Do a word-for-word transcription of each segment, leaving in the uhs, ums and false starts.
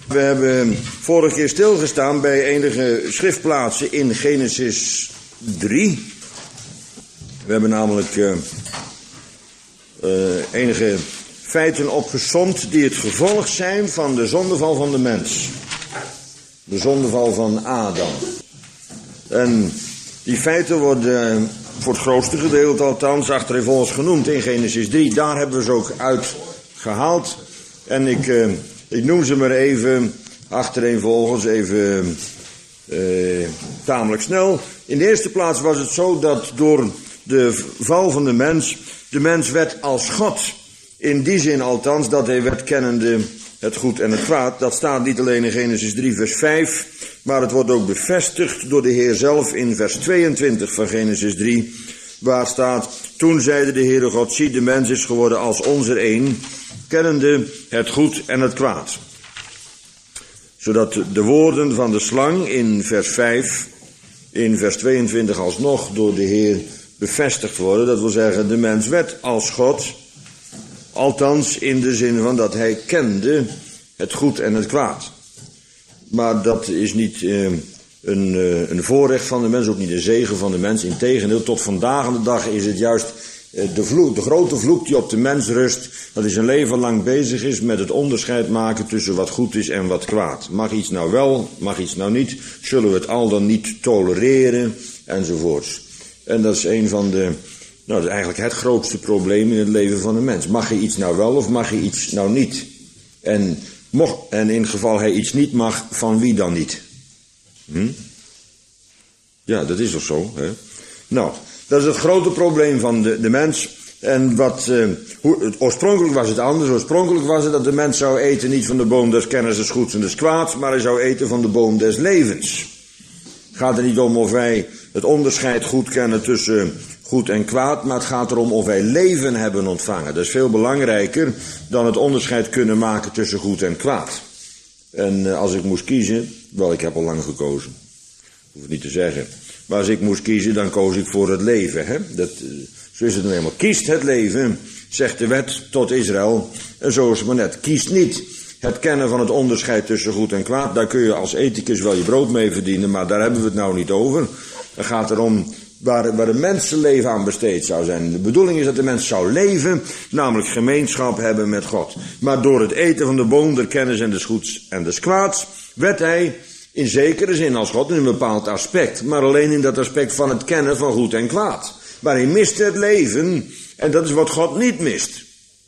We hebben vorige keer stilgestaan bij enige schriftplaatsen in Genesis drie. We hebben namelijk uh, uh, enige feiten opgesomd die het gevolg zijn van de zondeval van de mens. De zondeval van Adam. En die feiten worden uh, voor het grootste gedeelte althans achtereenvolgens genoemd in Genesis drie. Daar hebben we ze ook uitgehaald. En ik, uh, ik noem ze maar even achtereenvolgens, even uh, tamelijk snel. In de eerste plaats was het zo dat door de val van de mens, de mens werd als God. In die zin althans dat hij werd kennende het goed en het kwaad. Dat staat niet alleen in Genesis drie vers vijf, maar het wordt ook bevestigd door de Heer zelf in vers tweeëntwintig van Genesis drie. Waar staat, toen zeide de Heere God, zie de mens is geworden als onzer een, kennende het goed en het kwaad. Zodat de woorden van de slang in vers vijf, in vers tweeëntwintig alsnog door de Heer bevestigd worden. Dat wil zeggen, de mens werd als God, althans in de zin van dat hij kende het goed en het kwaad. Maar dat is niet uh, een, uh, een voorrecht van de mens, ook niet een zegen van de mens. Integendeel, tot vandaag aan de dag is het juist uh, de vloek, de grote vloek die op de mens rust, dat hij zijn leven lang bezig is met het onderscheid maken tussen wat goed is en wat kwaad. Mag iets nou wel, mag iets nou niet, zullen we het al dan niet tolereren, enzovoorts. En dat is een van de, nou dat is eigenlijk het grootste probleem in het leven van een mens. Mag je iets nou wel of mag je iets nou niet? En, mocht, en in geval hij iets niet mag, van wie dan niet? Hm? Ja, dat is toch zo, hè? Nou, dat is het grote probleem van de, de mens. En wat, uh, hoe, het, oorspronkelijk was het anders. Oorspronkelijk was het dat de mens zou eten niet van de boom des kennis des goeds en des kwaads, maar hij zou eten van de boom des levens. Het gaat er niet om of wij het onderscheid goed kennen tussen goed en kwaad, maar het gaat erom of wij leven hebben ontvangen. Dat is veel belangrijker dan het onderscheid kunnen maken tussen goed en kwaad. En uh, als ik moest kiezen, wel ik heb al lang gekozen, hoef het niet te zeggen, maar als ik moest kiezen dan koos ik voor het leven. Hè? Dat, uh, zo is het nou eenmaal. Kiest het leven, zegt de wet tot Israël, en zo is het maar net. Kiest niet het kennen van het onderscheid tussen goed en kwaad, daar kun je als ethicus wel je brood mee verdienen, maar daar hebben we het nou niet over. Het gaat erom waar, waar de mensenleven aan besteed zou zijn. De bedoeling is dat de mens zou leven, namelijk gemeenschap hebben met God. Maar door het eten van de boom der kennis en des goeds en des kwaads, werd hij in zekere zin als God in een bepaald aspect, maar alleen in dat aspect van het kennen van goed en kwaad. Maar hij miste het leven, en dat is wat God niet mist.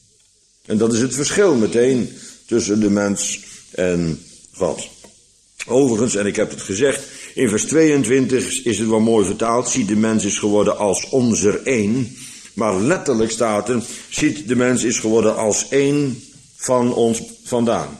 En dat is het verschil meteen tussen de mens en God. Overigens, en ik heb het gezegd, in vers tweeëntwintig is het wel mooi vertaald, ziet de mens is geworden als onzer een. Maar letterlijk staat er, ziet de mens is geworden als één van ons vandaan.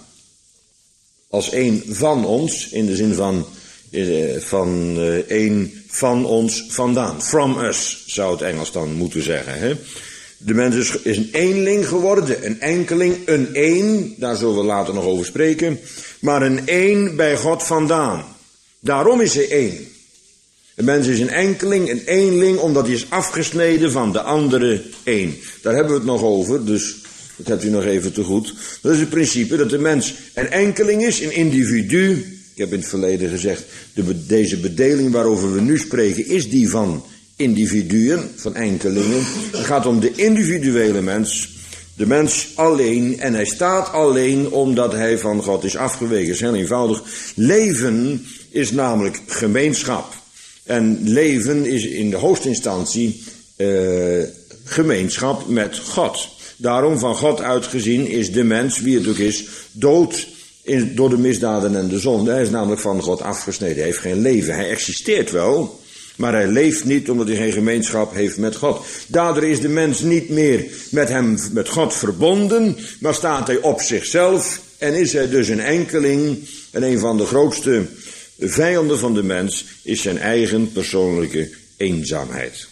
Als één van ons, in de zin van, uh, van uh, één van ons vandaan. From us, zou het Engels dan moeten zeggen, hè. De mens is, is een eenling geworden, een enkeling, een één, daar zullen we later nog over spreken, maar een één bij God vandaan. Daarom is hij één. De mens is een enkeling, een eenling, omdat hij is afgesneden van de andere één. Daar hebben we het nog over, dus dat hebt u nog even te goed. Dat is het principe dat de mens een enkeling is, een individu. Ik heb in het verleden gezegd, de, deze bedeling waarover we nu spreken is die van individuen, van enkelingen. Het gaat om de individuele mens, de mens alleen, en hij staat alleen omdat hij van God is afgeweken. Dat is heel eenvoudig. Leven is namelijk gemeenschap. En leven is in de hoofdinstantie uh, gemeenschap met God. Daarom van God uitgezien is de mens, wie het ook is, dood in, door de misdaden en de zonde. Hij is namelijk van God afgesneden. Hij heeft geen leven. Hij existeert wel, maar hij leeft niet omdat hij geen gemeenschap heeft met God. Daardoor is de mens niet meer met hem, met God verbonden, maar staat hij op zichzelf en is hij dus een enkeling. En een van de grootste vijanden van de mens is zijn eigen persoonlijke eenzaamheid.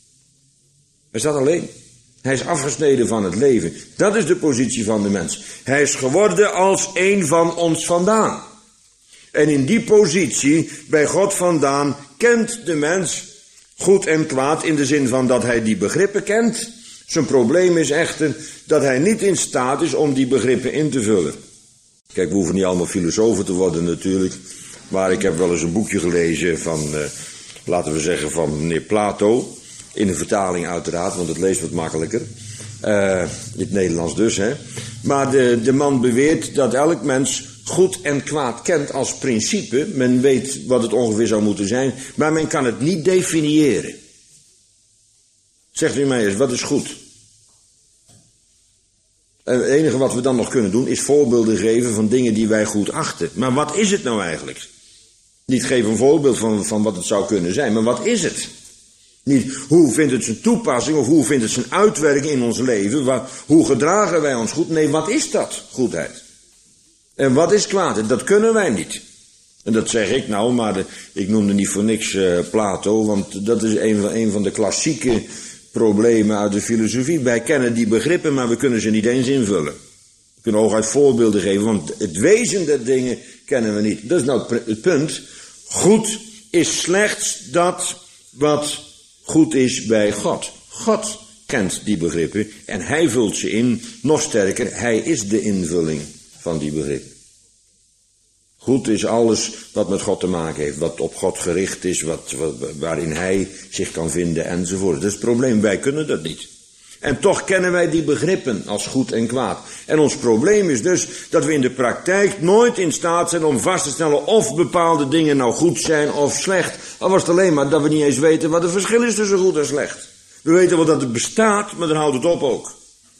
Hij staat alleen. Hij is afgesneden van het leven. Dat is de positie van de mens. Hij is geworden als een van ons vandaan. En in die positie, bij God vandaan, kent de mens goed en kwaad in de zin van dat hij die begrippen kent. Zijn probleem is echter dat hij niet in staat is om die begrippen in te vullen. Kijk, we hoeven niet allemaal filosofen te worden natuurlijk. Maar ik heb wel eens een boekje gelezen van, uh, laten we zeggen, van meneer Plato. In een vertaling uiteraard, want het leest wat makkelijker. Uh, in het Nederlands dus, hè. Maar de, de man beweert dat elk mens goed en kwaad kent als principe. Men weet wat het ongeveer zou moeten zijn, maar men kan het niet definiëren. Zegt u mij eens, wat is goed? En het enige wat we dan nog kunnen doen is voorbeelden geven van dingen die wij goed achten. Maar wat is het nou eigenlijk? Niet geven een voorbeeld van, van wat het zou kunnen zijn, maar wat is het? Niet hoe vindt het zijn toepassing of hoe vindt het zijn uitwerking in ons leven? Wat, hoe gedragen wij ons goed? Nee, wat is dat, goedheid? En wat is kwaad? Dat kunnen wij niet. En dat zeg ik nou, maar de, ik noemde niet voor niks uh, Plato, want dat is een van, een van de klassieke problemen uit de filosofie. Wij kennen die begrippen, maar we kunnen ze niet eens invullen. We kunnen hooguit voorbeelden geven, want het wezen der dingen kennen we niet. Dat is nou het punt. Goed is slechts dat wat goed is bij God. God kent die begrippen en hij vult ze in. Nog sterker, hij is de invulling van die begrippen. Goed is alles wat met God te maken heeft, wat op God gericht is, wat, wat, waarin hij zich kan vinden enzovoort. Dat is het probleem, wij kunnen dat niet. En toch kennen wij die begrippen als goed en kwaad. En ons probleem is dus dat we in de praktijk nooit in staat zijn om vast te stellen of bepaalde dingen nou goed zijn of slecht. Al was het alleen maar dat we niet eens weten wat het verschil is tussen goed en slecht. We weten wel dat het bestaat, maar dan houdt het op ook.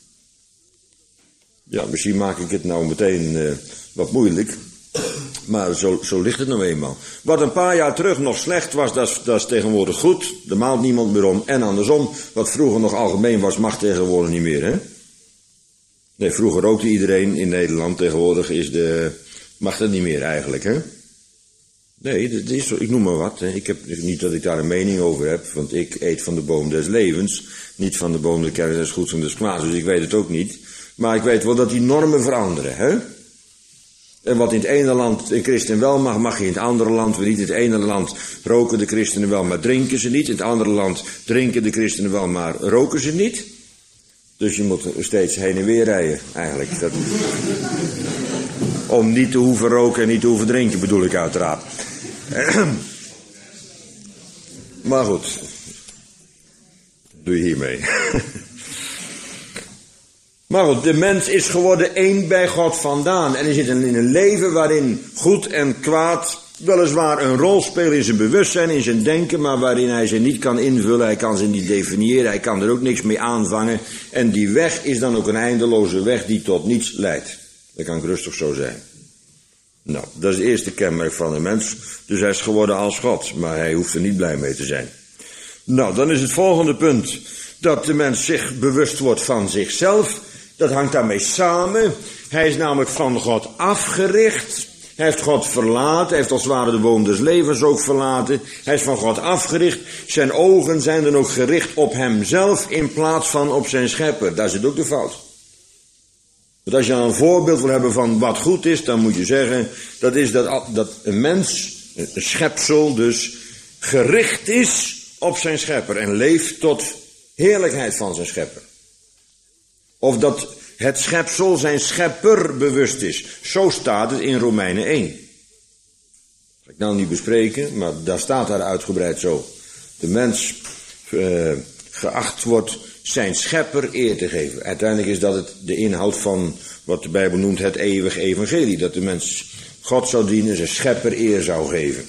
Ja, misschien maak ik het nou meteen uh, wat moeilijk. Maar zo, zo ligt het nou eenmaal. Wat een paar jaar terug nog slecht was, dat is, dat is tegenwoordig goed. Er maalt niemand meer om. En andersom, wat vroeger nog algemeen was, mag tegenwoordig niet meer, hè? Nee, vroeger rookte iedereen in Nederland. Tegenwoordig is de, mag dat niet meer eigenlijk, hè? Nee, dat is zo, ik noem maar wat. Hè. Ik heb niet dat ik daar een mening over heb, want ik eet van de boom des levens. Niet van de boom der kennis des goeds en des kwaads, dus ik weet het ook niet. Maar ik weet wel dat die normen veranderen, hè? En wat in het ene land een christen wel mag, mag je in het andere land weer niet. In het ene land roken de christenen wel, maar drinken ze niet. In het andere land drinken de christenen wel, maar roken ze niet. Dus je moet steeds heen en weer rijden, eigenlijk. Dat... Om niet te hoeven roken en niet te hoeven drinken, bedoel ik uiteraard. Maar goed. Doe je hiermee. Maar goed, de mens is geworden één bij God vandaan. En hij zit in een leven waarin goed en kwaad weliswaar een rol spelen in zijn bewustzijn, in zijn denken, maar waarin hij ze niet kan invullen, hij kan ze niet definiëren, hij kan er ook niks mee aanvangen. En die weg is dan ook een eindeloze weg die tot niets leidt. Dat kan rustig zo zijn. Nou, dat is het eerste kenmerk van de mens. Dus hij is geworden als God, maar hij hoeft er niet blij mee te zijn. Nou, dan is het volgende punt dat de mens zich bewust wordt van zichzelf. Dat hangt daarmee samen. Hij is namelijk van God afgericht. Hij heeft God verlaten. Hij heeft als het ware de boom des levens ook verlaten. Hij is van God afgericht. Zijn ogen zijn dan ook gericht op hemzelf in plaats van op zijn schepper. Daar zit ook de fout. Want als je een voorbeeld wil hebben van wat goed is, dan moet je zeggen, dat is dat, dat een mens, een schepsel dus, gericht is op zijn schepper en leeft tot heerlijkheid van zijn schepper. Of dat het schepsel zijn schepper bewust is. Zo staat het in Romeinen één. Dat ga ik nou niet bespreken, maar daar staat daar uitgebreid zo. De mens uh, geacht wordt zijn schepper eer te geven. Uiteindelijk is dat het, de inhoud van wat de Bijbel noemt het eeuwig evangelie. Dat de mens God zou dienen, zijn schepper eer zou geven.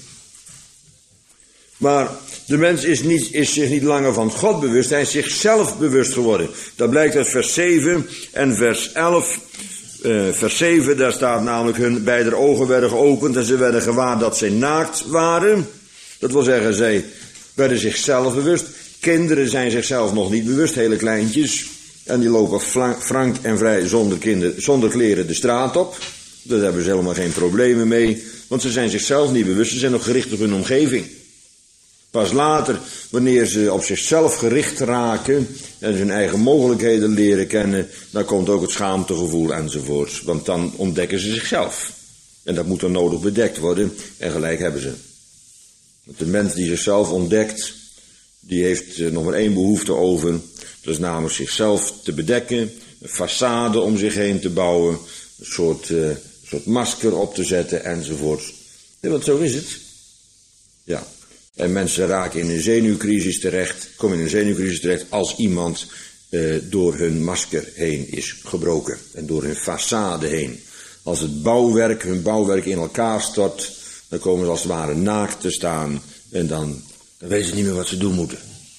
Maar de mens is, niet, is zich niet langer van God bewust, hij is zichzelf bewust geworden. Dat blijkt uit vers zeven en vers elf. Uh, vers zeven, daar staat namelijk, hun beider ogen werden geopend en ze werden gewaar dat zij naakt waren. Dat wil zeggen, zij werden zichzelf bewust. Kinderen zijn zichzelf nog niet bewust, hele kleintjes. En die lopen frank en vrij zonder, kinder, zonder kleren de straat op. Daar hebben ze helemaal geen problemen mee, want ze zijn zichzelf niet bewust, ze zijn nog gericht op hun omgeving. Pas later, wanneer ze op zichzelf gericht raken en hun eigen mogelijkheden leren kennen, dan komt ook het schaamtegevoel enzovoorts. Want dan ontdekken ze zichzelf. En dat moet dan nodig bedekt worden en gelijk hebben ze. Want de mens die zichzelf ontdekt, die heeft nog maar één behoefte over. Dat is namelijk zichzelf te bedekken, een façade om zich heen te bouwen, een soort uh, soort masker op te zetten enzovoort. Ja, want zo is het. Ja. En mensen raken in een zenuwcrisis terecht, komen in een zenuwcrisis terecht als iemand uh, door hun masker heen is gebroken. En door hun façade heen. Als het bouwwerk, hun bouwwerk in elkaar stort, dan komen ze als het ware naakt te staan. En dan, dan weten ze niet meer wat ze doen moeten.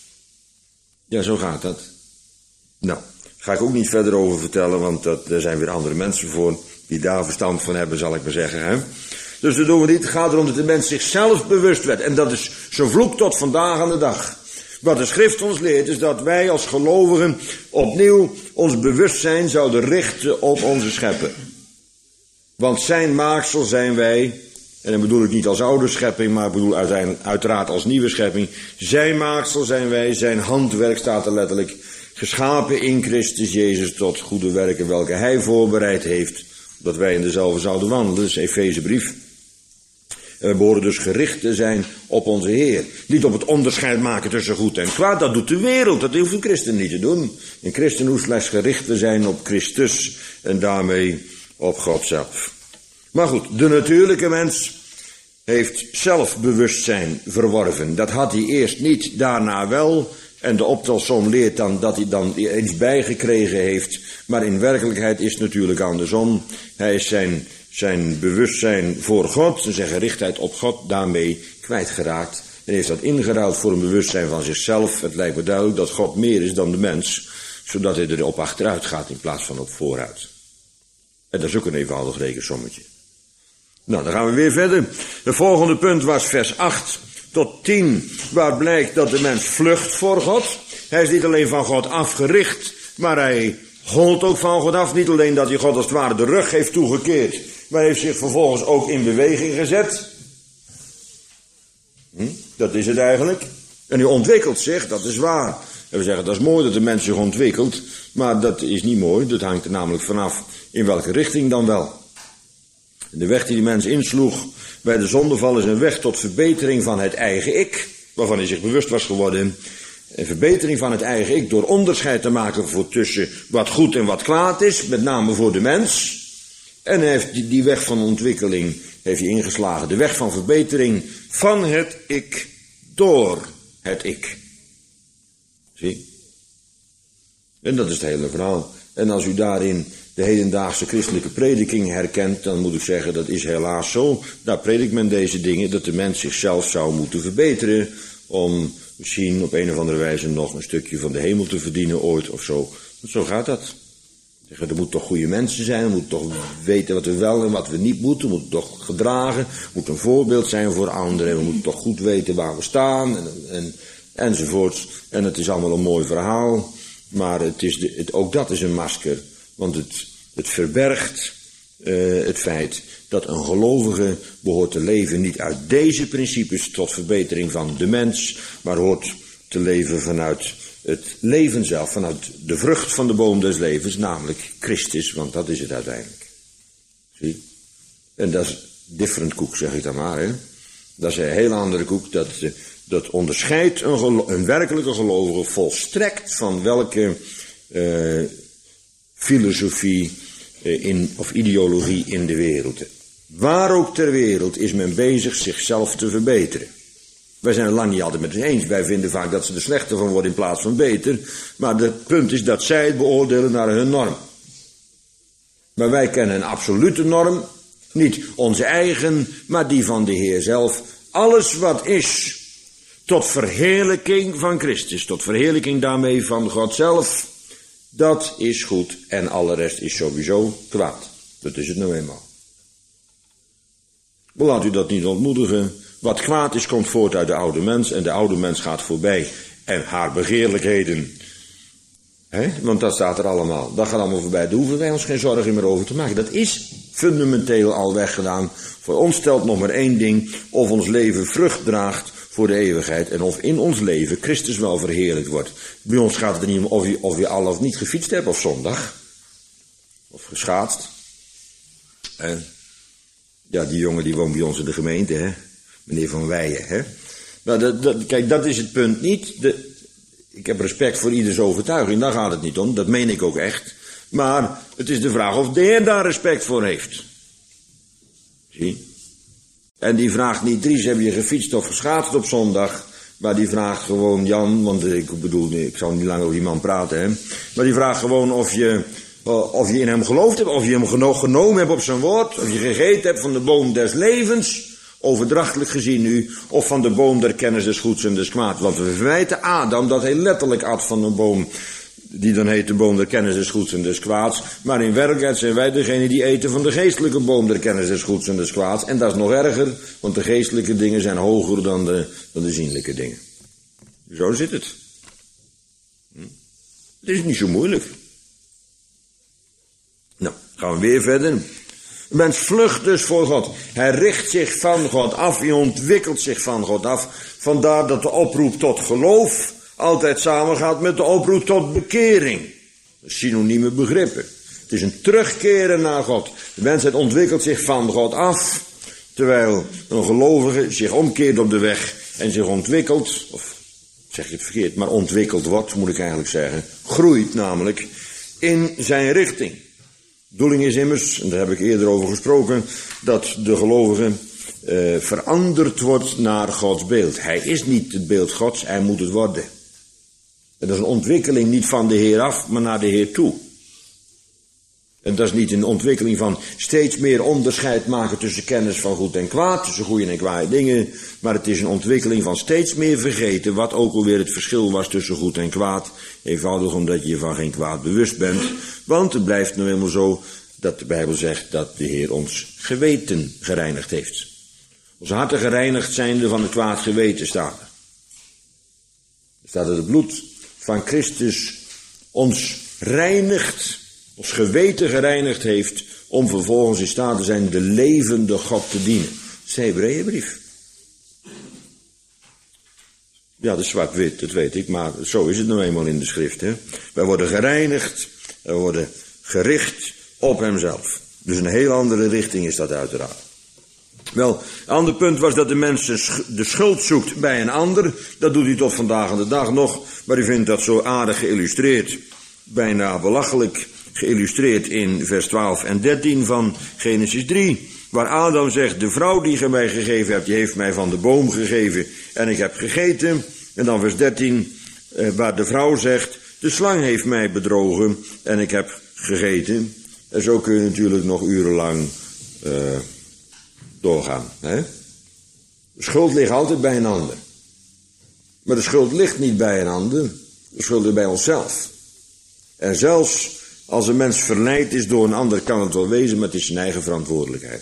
Ja, zo gaat dat. Nou, ga ik ook niet verder over vertellen, want dat, er zijn weer andere mensen voor die daar verstand van hebben, zal ik maar zeggen. Hè? Dus dat doen we niet. Het gaat erom dat de mens zichzelf bewust werd. En dat is zijn vloek tot vandaag aan de dag. Wat de schrift ons leert is dat wij als gelovigen opnieuw ons bewustzijn zouden richten op onze schepper. Want zijn maaksel zijn wij, en dan bedoel ik niet als oude schepping, maar ik bedoel uiteraard als nieuwe schepping. Zijn maaksel zijn wij, zijn handwerk staat er letterlijk, geschapen in Christus Jezus tot goede werken welke hij voorbereid heeft, dat wij in dezelfde zouden wandelen. Dat is Efezebrief. En we behoren dus gericht te zijn op onze Heer. Niet op het onderscheid maken tussen goed en kwaad. Dat doet de wereld. Dat hoeft een christen niet te doen. Een christen hoeft slechts gericht te zijn op Christus. En daarmee op God zelf. Maar goed, de natuurlijke mens heeft zelfbewustzijn verworven. Dat had hij eerst niet, daarna wel. En de optelsom leert dan dat hij dan iets bijgekregen heeft. Maar in werkelijkheid is het natuurlijk andersom. Hij is zijn... zijn bewustzijn voor God, zijn gerichtheid op God, daarmee kwijtgeraakt. En heeft dat ingeruild voor een bewustzijn van zichzelf. Het lijkt me duidelijk dat God meer is dan de mens, zodat hij erop achteruit gaat in plaats van op vooruit. En dat is ook een eenvoudig rekensommetje. Nou, dan gaan we weer verder. Het volgende punt was vers acht tot tien, waar blijkt dat de mens vlucht voor God. Hij is niet alleen van God afgericht, maar hij holt ook van God af. Niet alleen dat hij God als het ware de rug heeft toegekeerd, maar heeft zich vervolgens ook in beweging gezet. Hm, dat is het eigenlijk. En hij ontwikkelt zich, dat is waar. En we zeggen, dat is mooi dat de mens zich ontwikkelt, maar dat is niet mooi. Dat hangt er namelijk vanaf in welke richting dan wel. De weg die de mens insloeg bij de zondeval is een weg tot verbetering van het eigen ik, waarvan hij zich bewust was geworden. Een verbetering van het eigen ik door onderscheid te maken voor tussen wat goed en wat kwaad is, met name voor de mens. En hij heeft die, die weg van ontwikkeling heeft hij ingeslagen. De weg van verbetering van het ik door het ik. Zie? En dat is het hele verhaal. En als u daarin de hedendaagse christelijke prediking herkent, dan moet ik zeggen, dat is helaas zo. Daar predikt men deze dingen, dat de mens zichzelf zou moeten verbeteren, om misschien op een of andere wijze nog een stukje van de hemel te verdienen ooit of zo. Want zo gaat dat. Er moeten toch goede mensen zijn, we moeten toch weten wat we wel en wat we niet moeten, we moeten toch gedragen, we moeten een voorbeeld zijn voor anderen, we moeten toch goed weten waar we staan, en, en, enzovoort. En het is allemaal een mooi verhaal, maar het is de, het, ook dat is een masker, want het, het verbergt uh, het feit dat een gelovige behoort te leven niet uit deze principes tot verbetering van de mens, maar hoort te leven vanuit het leven zelf, vanuit de vrucht van de boom des levens, namelijk Christus, want dat is het uiteindelijk. Zie? En dat is different koek, zeg ik dan maar. Hè? Dat is een heel andere koek, dat, dat onderscheidt een, gelo- een werkelijke gelovige volstrekt van welke uh, filosofie uh, in, of ideologie in de wereld. Waar ook ter wereld is men bezig zichzelf te verbeteren. Wij zijn het lang niet altijd met hen eens. Wij vinden vaak dat ze er slechter van worden in plaats van beter. Maar het punt is dat zij het beoordelen naar hun norm. Maar wij kennen een absolute norm. Niet onze eigen, maar die van de Heer zelf. Alles wat is tot verheerlijking van Christus. Tot verheerlijking daarmee van God zelf. Dat is goed. En alle rest is sowieso kwaad. Dat is het nou eenmaal. Maar laat u dat niet ontmoedigen. Wat kwaad is, komt voort uit de oude mens. En de oude mens gaat voorbij. En haar begeerlijkheden. He? Want dat staat er allemaal. Dat gaat allemaal voorbij. Daar hoeven wij ons geen zorgen meer over te maken. Dat is fundamenteel al weggedaan. Voor ons stelt nog maar één ding. Of ons leven vrucht draagt voor de eeuwigheid. En of in ons leven Christus wel verheerlijkt wordt. Bij ons gaat het er niet om of je, of je al of niet gefietst hebt op zondag. Of geschaatst. En ja, die jongen die woont bij ons in de gemeente, hè. Meneer Van Weijen, hè. Nou, dat, dat, kijk, dat is het punt niet. De, ik heb respect voor ieders overtuiging, daar gaat het niet om. Dat meen ik ook echt. Maar het is de vraag of de Heer daar respect voor heeft. Zie? En die vraagt niet, Dries, heb je gefietst of geschaatst op zondag? Maar die vraagt gewoon, Jan, want ik bedoel, ik zal niet lang over die man praten, hè. Maar die vraagt gewoon of je, of je in hem geloofd hebt, of je hem geno- genomen hebt op zijn woord, of je gegeten hebt van de boom des levens, overdrachtelijk gezien nu, of van de boom der kennis des goeds en des kwaads. Want we verwijten Adam dat hij letterlijk at van een boom, die dan heet de boom der kennis des goeds en des kwaads. Maar in werkelijkheid zijn wij degene die eten van de geestelijke boom der kennis des goeds en des kwaads. En dat is nog erger, want de geestelijke dingen zijn hoger dan de, dan de zienlijke dingen. Zo zit het. Hm? Het is niet zo moeilijk. Nou, gaan we weer verder. De mens vlucht dus voor God. Hij richt zich van God af. Hij ontwikkelt zich van God af. Vandaar dat de oproep tot geloof altijd samengaat met de oproep tot bekering. Synonieme begrippen. Het is een terugkeren naar God. De mensheid ontwikkelt zich van God af, terwijl een gelovige zich omkeert op de weg en zich ontwikkelt, of zeg ik het verkeerd, maar ontwikkeld wordt, moet ik eigenlijk zeggen, groeit namelijk in zijn richting. De bedoeling is immers, en daar heb ik eerder over gesproken, dat de gelovige eh, veranderd wordt naar Gods beeld. Hij is niet het beeld Gods, hij moet het worden. En dat is een ontwikkeling niet van de Heer af, maar naar de Heer toe. En dat is niet een ontwikkeling van steeds meer onderscheid maken tussen kennis van goed en kwaad, tussen goede en kwade dingen, maar het is een ontwikkeling van steeds meer vergeten wat ook alweer het verschil was tussen goed en kwaad, eenvoudig omdat je je van geen kwaad bewust bent, want het blijft nou helemaal zo dat de Bijbel zegt dat de Heer ons geweten gereinigd heeft. Onze harten gereinigd zijnde van het kwaad geweten staat er. Er staat dat het bloed van Christus ons reinigt, ons geweten gereinigd heeft, om vervolgens in staat te zijn de levende God te dienen. Dat is de Hebreeënbrief. Ja, dat is zwart-wit, dat weet ik, maar zo is het nou eenmaal in de schrift. Hè? Wij worden gereinigd, wij worden gericht op hemzelf. Dus een heel andere richting is dat uiteraard. Wel, een ander punt was dat de mens de schuld zoekt bij een ander. Dat doet hij tot vandaag aan de dag nog, maar u vindt dat zo aardig geïllustreerd, bijna belachelijk geïllustreerd in vers twaalf en dertien van Genesis drie, waar Adam zegt, de vrouw die ge mij gegeven hebt, die heeft mij van de boom gegeven en ik heb gegeten. En dan vers dertien, eh, waar de vrouw zegt, de slang heeft mij bedrogen en ik heb gegeten. En zo kun je natuurlijk nog urenlang uh, doorgaan. Hè? De schuld ligt altijd bij een ander. Maar de schuld ligt niet bij een ander, de schuld ligt bij onszelf. En zelfs als een mens verleid is door een ander, kan het wel wezen, maar het is zijn eigen verantwoordelijkheid.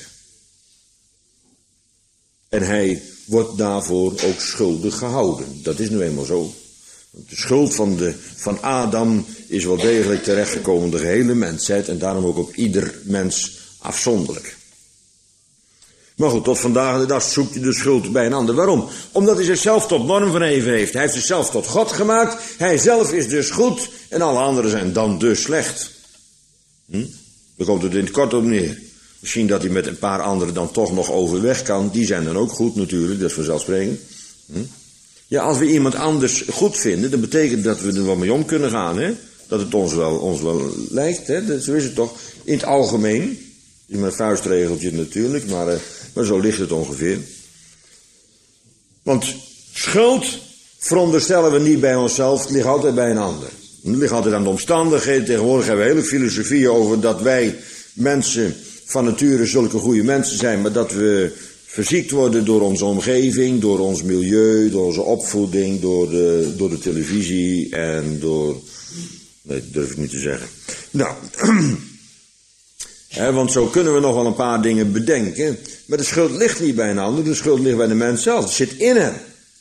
En hij wordt daarvoor ook schuldig gehouden. Dat is nu eenmaal zo. De schuld van, de, van Adam is wel degelijk terechtgekomen de gehele mensheid en daarom ook op ieder mens afzonderlijk. Maar goed, tot vandaag de dag zoekt hij de schuld bij een ander. Waarom? Omdat hij zichzelf tot norm verheven heeft. Hij heeft zichzelf tot God gemaakt. Hij zelf is dus goed en alle anderen zijn dan dus slecht. Hm? Daar komt het in het kort op neer. Misschien dat hij met een paar anderen dan toch nog overweg kan. Die zijn dan ook goed natuurlijk, dat is vanzelfsprekend. Hm? Ja, als we iemand anders goed vinden, dan betekent dat we er wel mee om kunnen gaan. Hè? Dat het ons wel, ons wel lijkt. Hè? Dat, zo is het toch in het algemeen. In mijn vuistregeltje natuurlijk, maar, uh, maar zo ligt het ongeveer. Want schuld veronderstellen we niet bij onszelf, het ligt altijd bij een ander. Het ligt altijd aan de omstandigheden. Tegenwoordig hebben we hele filosofieën over dat wij mensen van nature zulke goede mensen zijn, maar dat we verziekt worden door onze omgeving, door ons milieu, door onze opvoeding, door de, door de televisie en door... Nee, dat durf ik niet te zeggen. Nou, He, want zo kunnen we nog wel een paar dingen bedenken. Maar de schuld ligt niet bij een ander, de schuld ligt bij de mens zelf. Het zit in hem.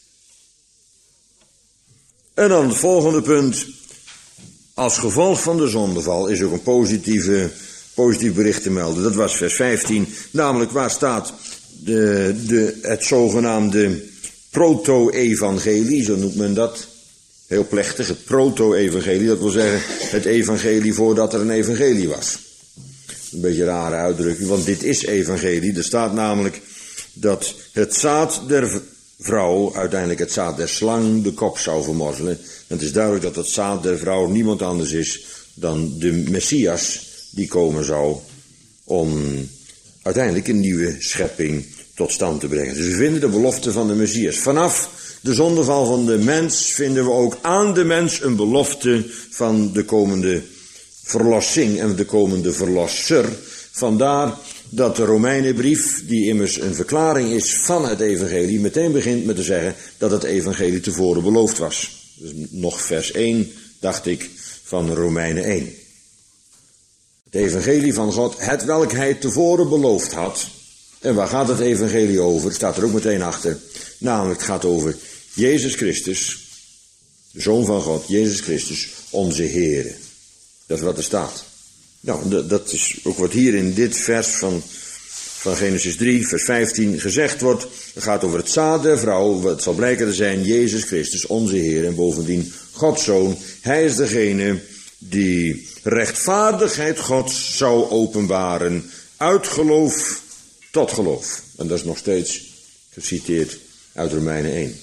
En dan het volgende punt. Als gevolg van de zondeval is ook een positieve, positief bericht te melden. Dat was vers vijftien. Namelijk waar staat de, de, het zogenaamde proto-evangelie, zo noemt men dat. Heel plechtig, het proto-evangelie. Dat wil zeggen het evangelie voordat er een evangelie was. Een beetje een rare uitdrukking, want dit is evangelie. Er staat namelijk dat het zaad der vrouw, uiteindelijk het zaad der slang, de kop zou vermorzelen. En het is duidelijk dat het zaad der vrouw niemand anders is dan de Messias die komen zou om uiteindelijk een nieuwe schepping tot stand te brengen. Dus we vinden de belofte van de Messias. Vanaf de zondeval van de mens vinden we ook aan de mens een belofte van de komende verlossing en de komende verlosser. Vandaar dat de Romeinenbrief, die immers een verklaring is van het evangelie, meteen begint met te zeggen dat het evangelie tevoren beloofd was. Dus nog vers één, dacht ik, van Romeinen één. Het evangelie van God, het welk hij tevoren beloofd had. En waar gaat het evangelie over? Staat er ook meteen achter. Namelijk, het gaat over Jezus Christus, de Zoon van God, Jezus Christus, onze Heere. Dat is wat er staat. Nou, dat is ook wat hier in dit vers van, van Genesis drie, vers vijftien gezegd wordt. Het gaat over het zaad der vrouw. Het zal blijken te zijn Jezus Christus, onze Heer. En bovendien Gods Zoon. Hij is degene die rechtvaardigheid Gods zou openbaren. Uit geloof tot geloof. En dat is nog steeds geciteerd uit Romeinen één.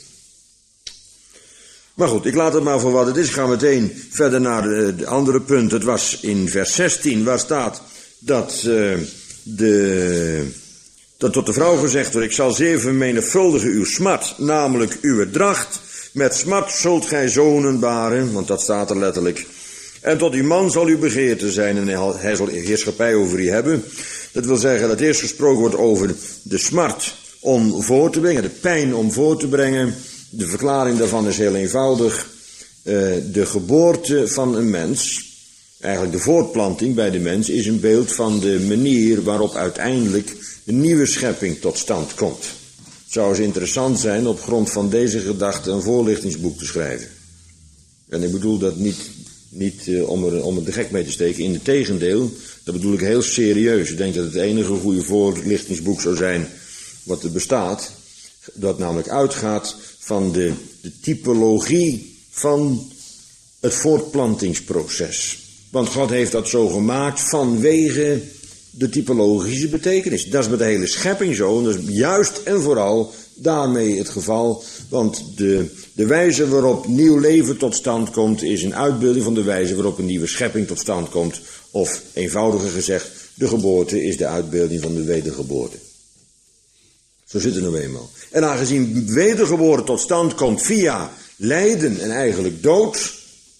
Maar goed, ik laat het maar voor wat het is. Ik ga meteen verder naar de, de andere punt. Het was in vers zestien waar staat dat, uh, de, dat tot de vrouw gezegd wordt: ik zal zeer vermenigvuldigen uw smart, namelijk uw dracht. Met smart zult gij zonen baren, want dat staat er letterlijk. En tot uw man zal uw begeerte zijn en hij zal heerschappij over u hebben. Dat wil zeggen dat eerst gesproken wordt over de smart om voor te brengen, de pijn om voor te brengen. De verklaring daarvan is heel eenvoudig. Uh, de geboorte van een mens, eigenlijk de voortplanting bij de mens, is een beeld van de manier waarop uiteindelijk een nieuwe schepping tot stand komt. Het zou eens interessant zijn op grond van deze gedachte een voorlichtingsboek te schrijven. En ik bedoel dat niet, niet uh, om, er, om er de gek mee te steken. In het tegendeel, dat bedoel ik heel serieus. Ik denk dat het enige goede voorlichtingsboek zou zijn wat er bestaat. Dat namelijk uitgaat van de, de typologie van het voortplantingsproces. Want God heeft dat zo gemaakt vanwege de typologische betekenis. Dat is met de hele schepping zo. En dat is juist en vooral daarmee het geval. Want de, de wijze waarop nieuw leven tot stand komt is een uitbeelding van de wijze waarop een nieuwe schepping tot stand komt. Of eenvoudiger gezegd, de geboorte is de uitbeelding van de wedergeboorte. Zo zit het nou eenmaal. En aangezien wedergeboorte tot stand komt via lijden en eigenlijk dood,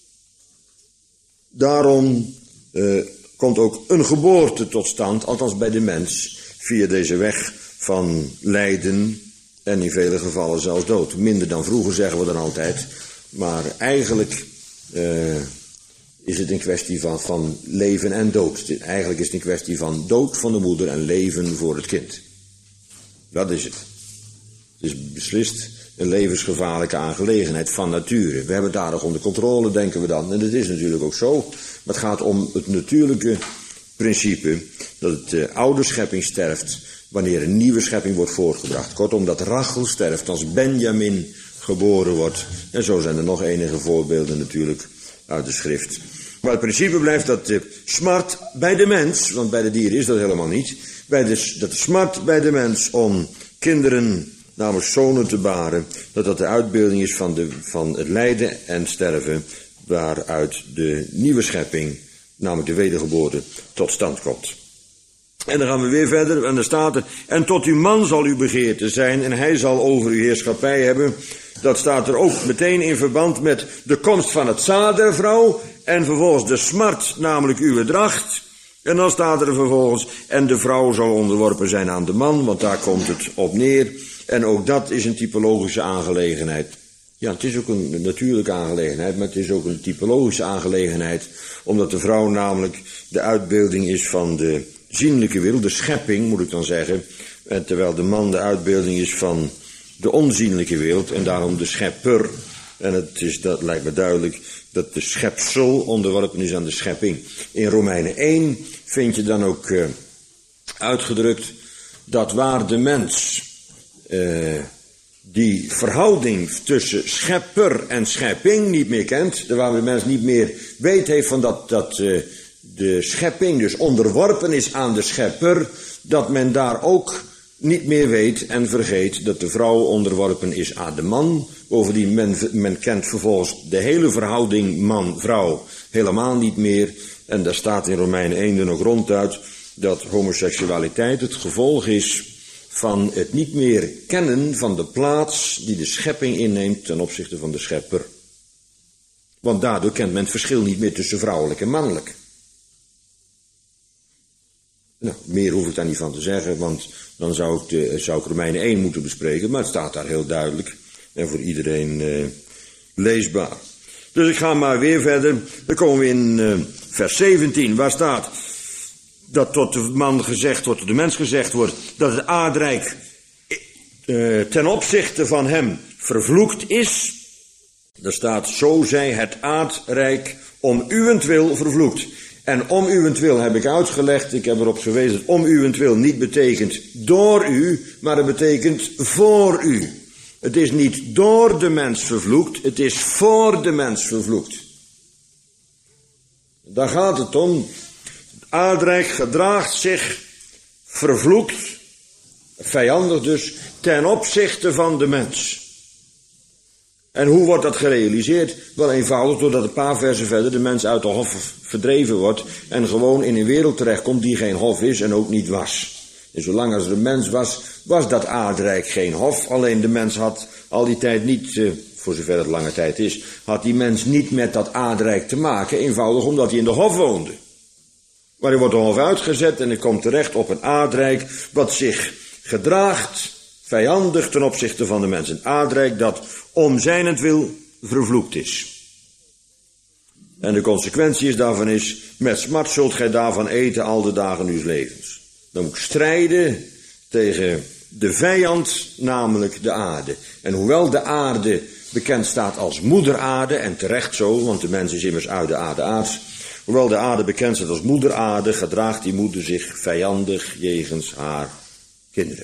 daarom uh, komt ook een geboorte tot stand, althans bij de mens, via deze weg van lijden en in vele gevallen zelfs dood. Minder dan vroeger zeggen we dan altijd, maar eigenlijk uh, is het een kwestie van, van leven en dood. Eigenlijk is het een kwestie van dood van de moeder en leven voor het kind. Dat is het. Het is beslist een levensgevaarlijke aangelegenheid van nature. We hebben het aardig onder controle, denken we dan. En dat is natuurlijk ook zo. Maar het gaat om het natuurlijke principe dat de oude schepping sterft wanneer een nieuwe schepping wordt voortgebracht. Kortom, dat Rachel sterft als Benjamin geboren wordt. En zo zijn er nog enige voorbeelden natuurlijk uit de schrift. Maar het principe blijft dat de smart bij de mens, want bij de dieren is dat helemaal niet, bij de, dat de smart bij de mens om kinderen, namelijk zonen te baren, dat dat de uitbeelding is van, de, van het lijden en sterven, waaruit de nieuwe schepping, namelijk de wedergeboorte, tot stand komt. En dan gaan we weer verder, en dan staat er: en tot uw man zal uw begeerte zijn, en hij zal over uw heerschappij hebben. Dat staat er ook meteen in verband met de komst van het zaad der vrouw, en vervolgens de smart, namelijk uw dracht. En dan staat er vervolgens: en de vrouw zal onderworpen zijn aan de man, want daar komt het op neer. En ook dat is een typologische aangelegenheid. Ja, het is ook een natuurlijke aangelegenheid, maar het is ook een typologische aangelegenheid, omdat de vrouw namelijk de uitbeelding is van de zienlijke wereld, de schepping moet ik dan zeggen, en terwijl de man de uitbeelding is van de onzienlijke wereld en daarom de schepper. En het is, dat lijkt me duidelijk dat de schepsel onderworpen is aan de schepping. In Romeinen één vind je dan ook uh, uitgedrukt dat waar de mens uh, die verhouding tussen schepper en schepping niet meer kent, waar de mens niet meer weet heeft van dat, dat uh, de schepping dus onderworpen is aan de schepper, dat men daar ook niet meer weet en vergeet dat de vrouw onderworpen is aan de man. Bovendien, men, men kent vervolgens de hele verhouding man-vrouw helemaal niet meer. En daar staat in Romeinen één er nog ronduit dat homoseksualiteit het gevolg is van het niet meer kennen van de plaats die de schepping inneemt ten opzichte van de schepper. Want daardoor kent men het verschil niet meer tussen vrouwelijk en mannelijk. Nou, meer hoef ik daar niet van te zeggen, want dan zou ik, de, zou ik Romeinen één moeten bespreken, maar het staat daar heel duidelijk en voor iedereen eh, leesbaar. Dus ik ga maar weer verder. Dan komen we in uh, vers zeventien, waar staat dat tot de man gezegd wordt, tot de mens gezegd wordt, dat het aardrijk uh, ten opzichte van hem vervloekt is. Daar staat, zo zij het aardrijk om uwentwil vervloekt. En om uwentwil heb ik uitgelegd, ik heb erop gewezen dat om uwentwil niet betekent door u, maar het betekent voor u. Het is niet door de mens vervloekt, het is voor de mens vervloekt. Daar gaat het om. Het aardrijk gedraagt zich vervloekt, vijandig dus, ten opzichte van de mens. En hoe wordt dat gerealiseerd? Wel eenvoudig, doordat een paar versen verder de mens uit de hof verdreven wordt en gewoon in een wereld terechtkomt die geen hof is en ook niet was. En zolang als er een mens was, was dat aardrijk geen hof. Alleen de mens had al die tijd niet, eh, voor zover het lange tijd is, had die mens niet met dat aardrijk te maken, eenvoudig omdat hij in de hof woonde. Maar hij wordt de hof uitgezet en hij komt terecht op een aardrijk wat zich gedraagt, vijandig ten opzichte van de mens. Een aardrijk dat om zijnentwil vervloekt is. En de consequentie is daarvan is, met smart zult gij daarvan eten al de dagen uws levens. Dan moet ik strijden tegen de vijand, namelijk de aarde. En hoewel de aarde bekend staat als moederaarde, en terecht zo, want de mens is immers uit de aarde aards. Hoewel de aarde bekend staat als moederaarde, gedraagt die moeder zich vijandig jegens haar kinderen.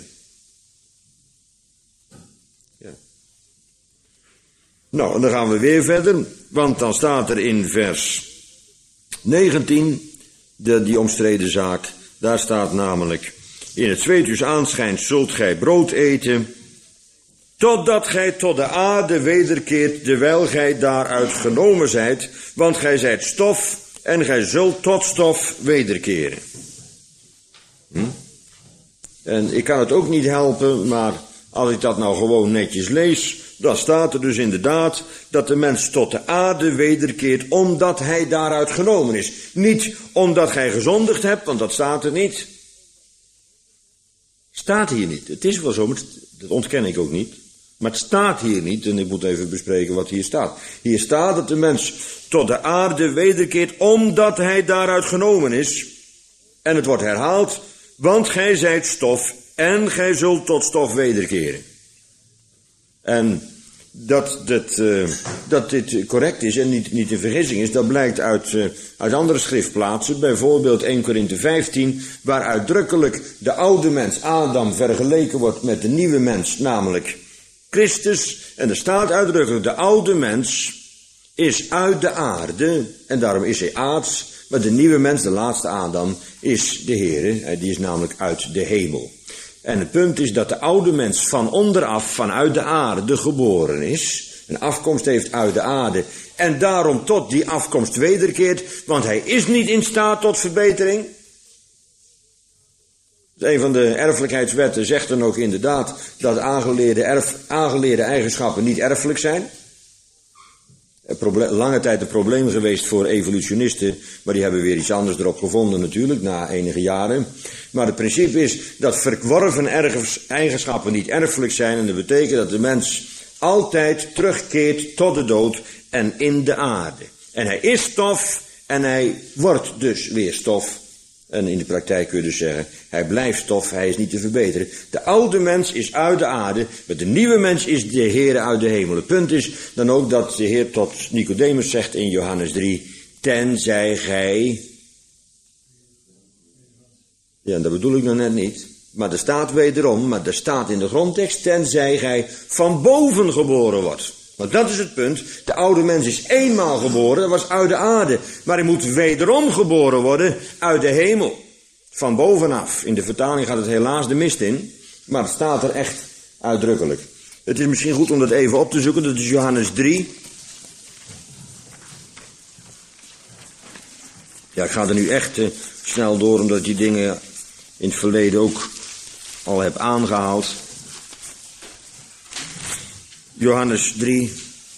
Ja. Nou, en dan gaan we weer verder, want dan staat er in vers negentien, de, die omstreden zaak, daar staat namelijk, in het zweet uws aanschijns zult gij brood eten, totdat gij tot de aarde wederkeert, terwijl gij daaruit genomen zijt, want gij zijt stof en gij zult tot stof wederkeren. Hm? En ik kan het ook niet helpen, maar als ik dat nou gewoon netjes lees, dan staat er dus inderdaad dat de mens tot de aarde wederkeert omdat hij daaruit genomen is. Niet omdat gij gezondigd hebt, want dat staat er niet. Staat hier niet. Het is wel zo, maar dat ontken ik ook niet. Maar het staat hier niet, en ik moet even bespreken wat hier staat. Hier staat dat de mens tot de aarde wederkeert omdat hij daaruit genomen is. En het wordt herhaald, want gij zijt stof en gij zult tot stof wederkeren. En dat, dat, uh, dat dit correct is en niet, niet een vergissing is, dat blijkt uit, uh, uit andere schriftplaatsen. Bijvoorbeeld eerste Korinthe vijftien, waar uitdrukkelijk de oude mens Adam vergeleken wordt met de nieuwe mens, namelijk Christus. En er staat uitdrukkelijk, de oude mens is uit de aarde, en daarom is hij aards, maar de nieuwe mens, de laatste Adam, is de Heere, die is namelijk uit de hemel. En het punt is dat de oude mens van onderaf, vanuit de aarde geboren is, een afkomst heeft uit de aarde, en daarom tot die afkomst wederkeert, want hij is niet in staat tot verbetering. Een van de erfelijkheidswetten zegt dan ook inderdaad dat aangeleerde, erf, aangeleerde eigenschappen niet erfelijk zijn. Lange tijd een probleem geweest voor evolutionisten, maar die hebben weer iets anders erop gevonden natuurlijk, na enige jaren. Maar het principe is dat verworven eigenschappen niet erfelijk zijn, en dat betekent dat de mens altijd terugkeert tot de dood en in de aarde. En hij is stof en hij wordt dus weer stof. En in de praktijk kun je dus zeggen, hij blijft stof, hij is niet te verbeteren. De oude mens is uit de aarde, maar de nieuwe mens is de Heer uit de hemel. Het punt is dan ook dat de Heer tot Nicodemus zegt in Johannes drie, tenzij gij... Ja, dat bedoel ik nog net niet. Maar er staat wederom, maar er staat in de grondtekst, tenzij gij van boven geboren wordt. Want dat is het punt. De oude mens is eenmaal geboren, dat was uit de aarde. Maar hij moet wederom geboren worden uit de hemel. Van bovenaf. In de vertaling gaat het helaas de mist in. Maar het staat er echt uitdrukkelijk. Het is misschien goed om dat even op te zoeken. Dat is Johannes drie. Ja, ik ga er nu echt uh, snel door, omdat ik die dingen in het verleden ook al heb aangehaald. Johannes drie.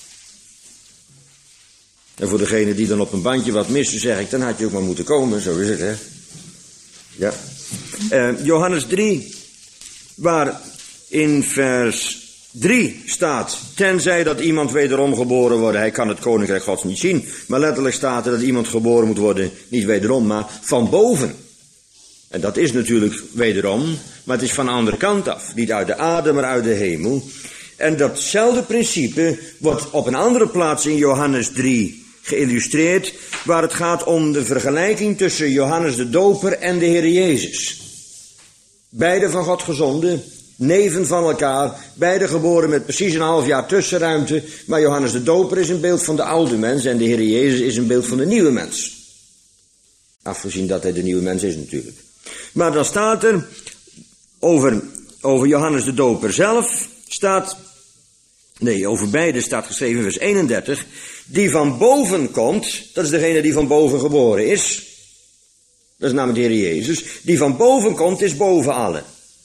En voor degene die dan op een bandje wat missen, zeg ik, dan had je ook maar moeten komen, zo is het, hè. Ja. Uh, Johannes drie, waar in vers drie staat, tenzij dat iemand wederom geboren wordt, hij kan het koninkrijk Gods niet zien. Maar letterlijk staat er dat iemand geboren moet worden, niet wederom, maar van boven. En dat is natuurlijk wederom, maar het is van de andere kant af. Niet uit de aarde, maar uit de hemel. En datzelfde principe wordt op een andere plaats in Johannes drie geïllustreerd, waar het gaat om de vergelijking tussen Johannes de Doper en de Heer Jezus. Beide van God gezonden, neven van elkaar, beide geboren met precies een half jaar tussenruimte, maar Johannes de Doper is een beeld van de oude mens en de Heer Jezus is een beeld van de nieuwe mens. Afgezien dat hij de nieuwe mens is natuurlijk. Maar dan staat er over, over Johannes de Doper zelf, staat, nee, over beide staat geschreven vers eenendertig, die van boven komt, dat is degene die van boven geboren is, dat is namelijk de Heer Jezus, die van boven komt is boven allen.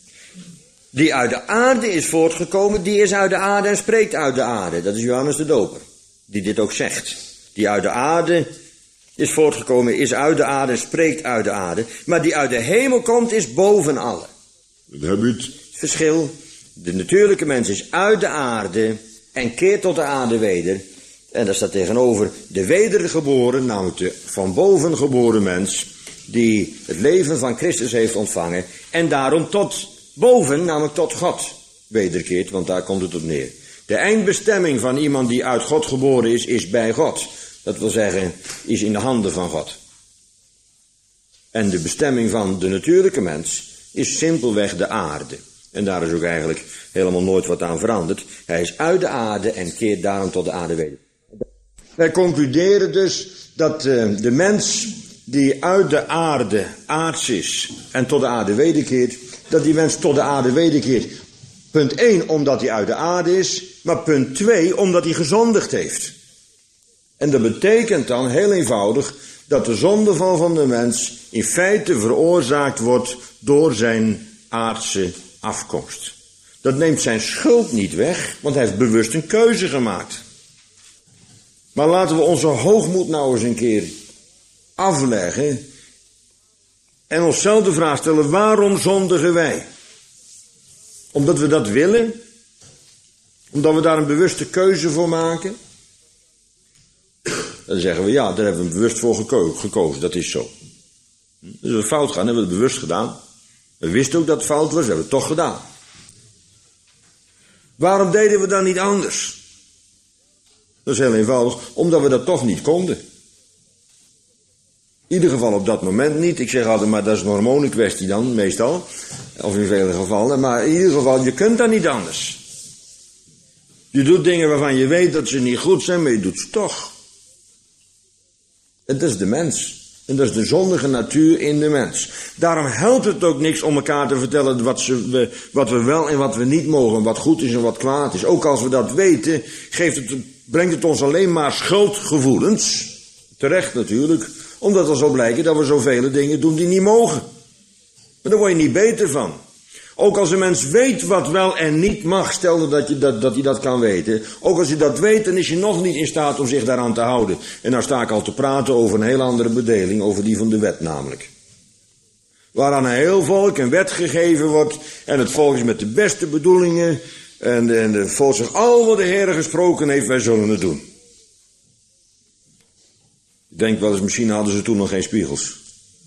Die uit de aarde is voortgekomen, die is uit de aarde en spreekt uit de aarde. Dat is Johannes de Doper, die dit ook zegt. Die uit de aarde is voortgekomen, is uit de aarde en spreekt uit de aarde. Maar die uit de hemel komt, is boven allen. Dat heb je het. Het verschil, de natuurlijke mens is uit de aarde en keert tot de aarde weder. En daar staat tegenover de wedergeboren, namelijk de van boven geboren mens, die het leven van Christus heeft ontvangen en daarom tot boven, namelijk tot God, wederkeert, want daar komt het op neer. De eindbestemming van iemand die uit God geboren is, is bij God. Dat wil zeggen, is in de handen van God. En de bestemming van de natuurlijke mens is simpelweg de aarde. En daar is ook eigenlijk helemaal nooit wat aan veranderd. Hij is uit de aarde en keert daarom tot de aarde weder. Wij concluderen dus dat uh, de mens die uit de aarde aards is en tot de aarde wederkeert, dat die mens tot de aarde wederkeert. Punt één, omdat hij uit de aarde is, maar punt twee, omdat hij gezondigd heeft. En dat betekent dan heel eenvoudig dat de zondeval van de mens in feite veroorzaakt wordt door zijn aardse afkomst. Dat neemt zijn schuld niet weg, want hij heeft bewust een keuze gemaakt. Maar laten we onze hoogmoed nou eens een keer afleggen en onszelf de vraag stellen, waarom zondigen wij? Omdat we dat willen? Omdat we daar een bewuste keuze voor maken? Dan zeggen we, ja, daar hebben we bewust voor geko- gekozen, dat is zo. Dus we fout gaan, hebben we het bewust gedaan. We wisten ook dat het fout was, we hebben het toch gedaan. Waarom deden we dan niet anders? Dat is heel eenvoudig, omdat we dat toch niet konden. In ieder geval op dat moment niet. Ik zeg altijd, maar dat is een hormonenkwestie dan, meestal. Of in vele gevallen. Maar in ieder geval, je kunt dat niet anders. Je doet dingen waarvan je weet dat ze niet goed zijn, maar je doet ze toch. En dat is de mens. En dat is de zondige natuur in de mens. Daarom helpt het ook niks om elkaar te vertellen wat, ze, we, wat we wel en wat we niet mogen. Wat goed is en wat kwaad is. Ook als we dat weten, geeft het, brengt het ons alleen maar schuldgevoelens. Terecht natuurlijk. Omdat er zal blijken dat we zoveel dingen doen die niet mogen. Maar daar word je niet beter van. Ook als een mens weet wat wel en niet mag, stel dat, je dat, dat hij dat kan weten. Ook als hij dat weet, dan is hij nog niet in staat om zich daaraan te houden. En nou sta ik al te praten over een heel andere bedeling, over die van de wet namelijk. Waaraan een heel volk een wet gegeven wordt en het volk is met de beste bedoelingen. En, en het volk zegt, al wat de Heer gesproken heeft, wij zullen het doen. Ik denk wel eens, misschien hadden ze toen nog geen spiegels.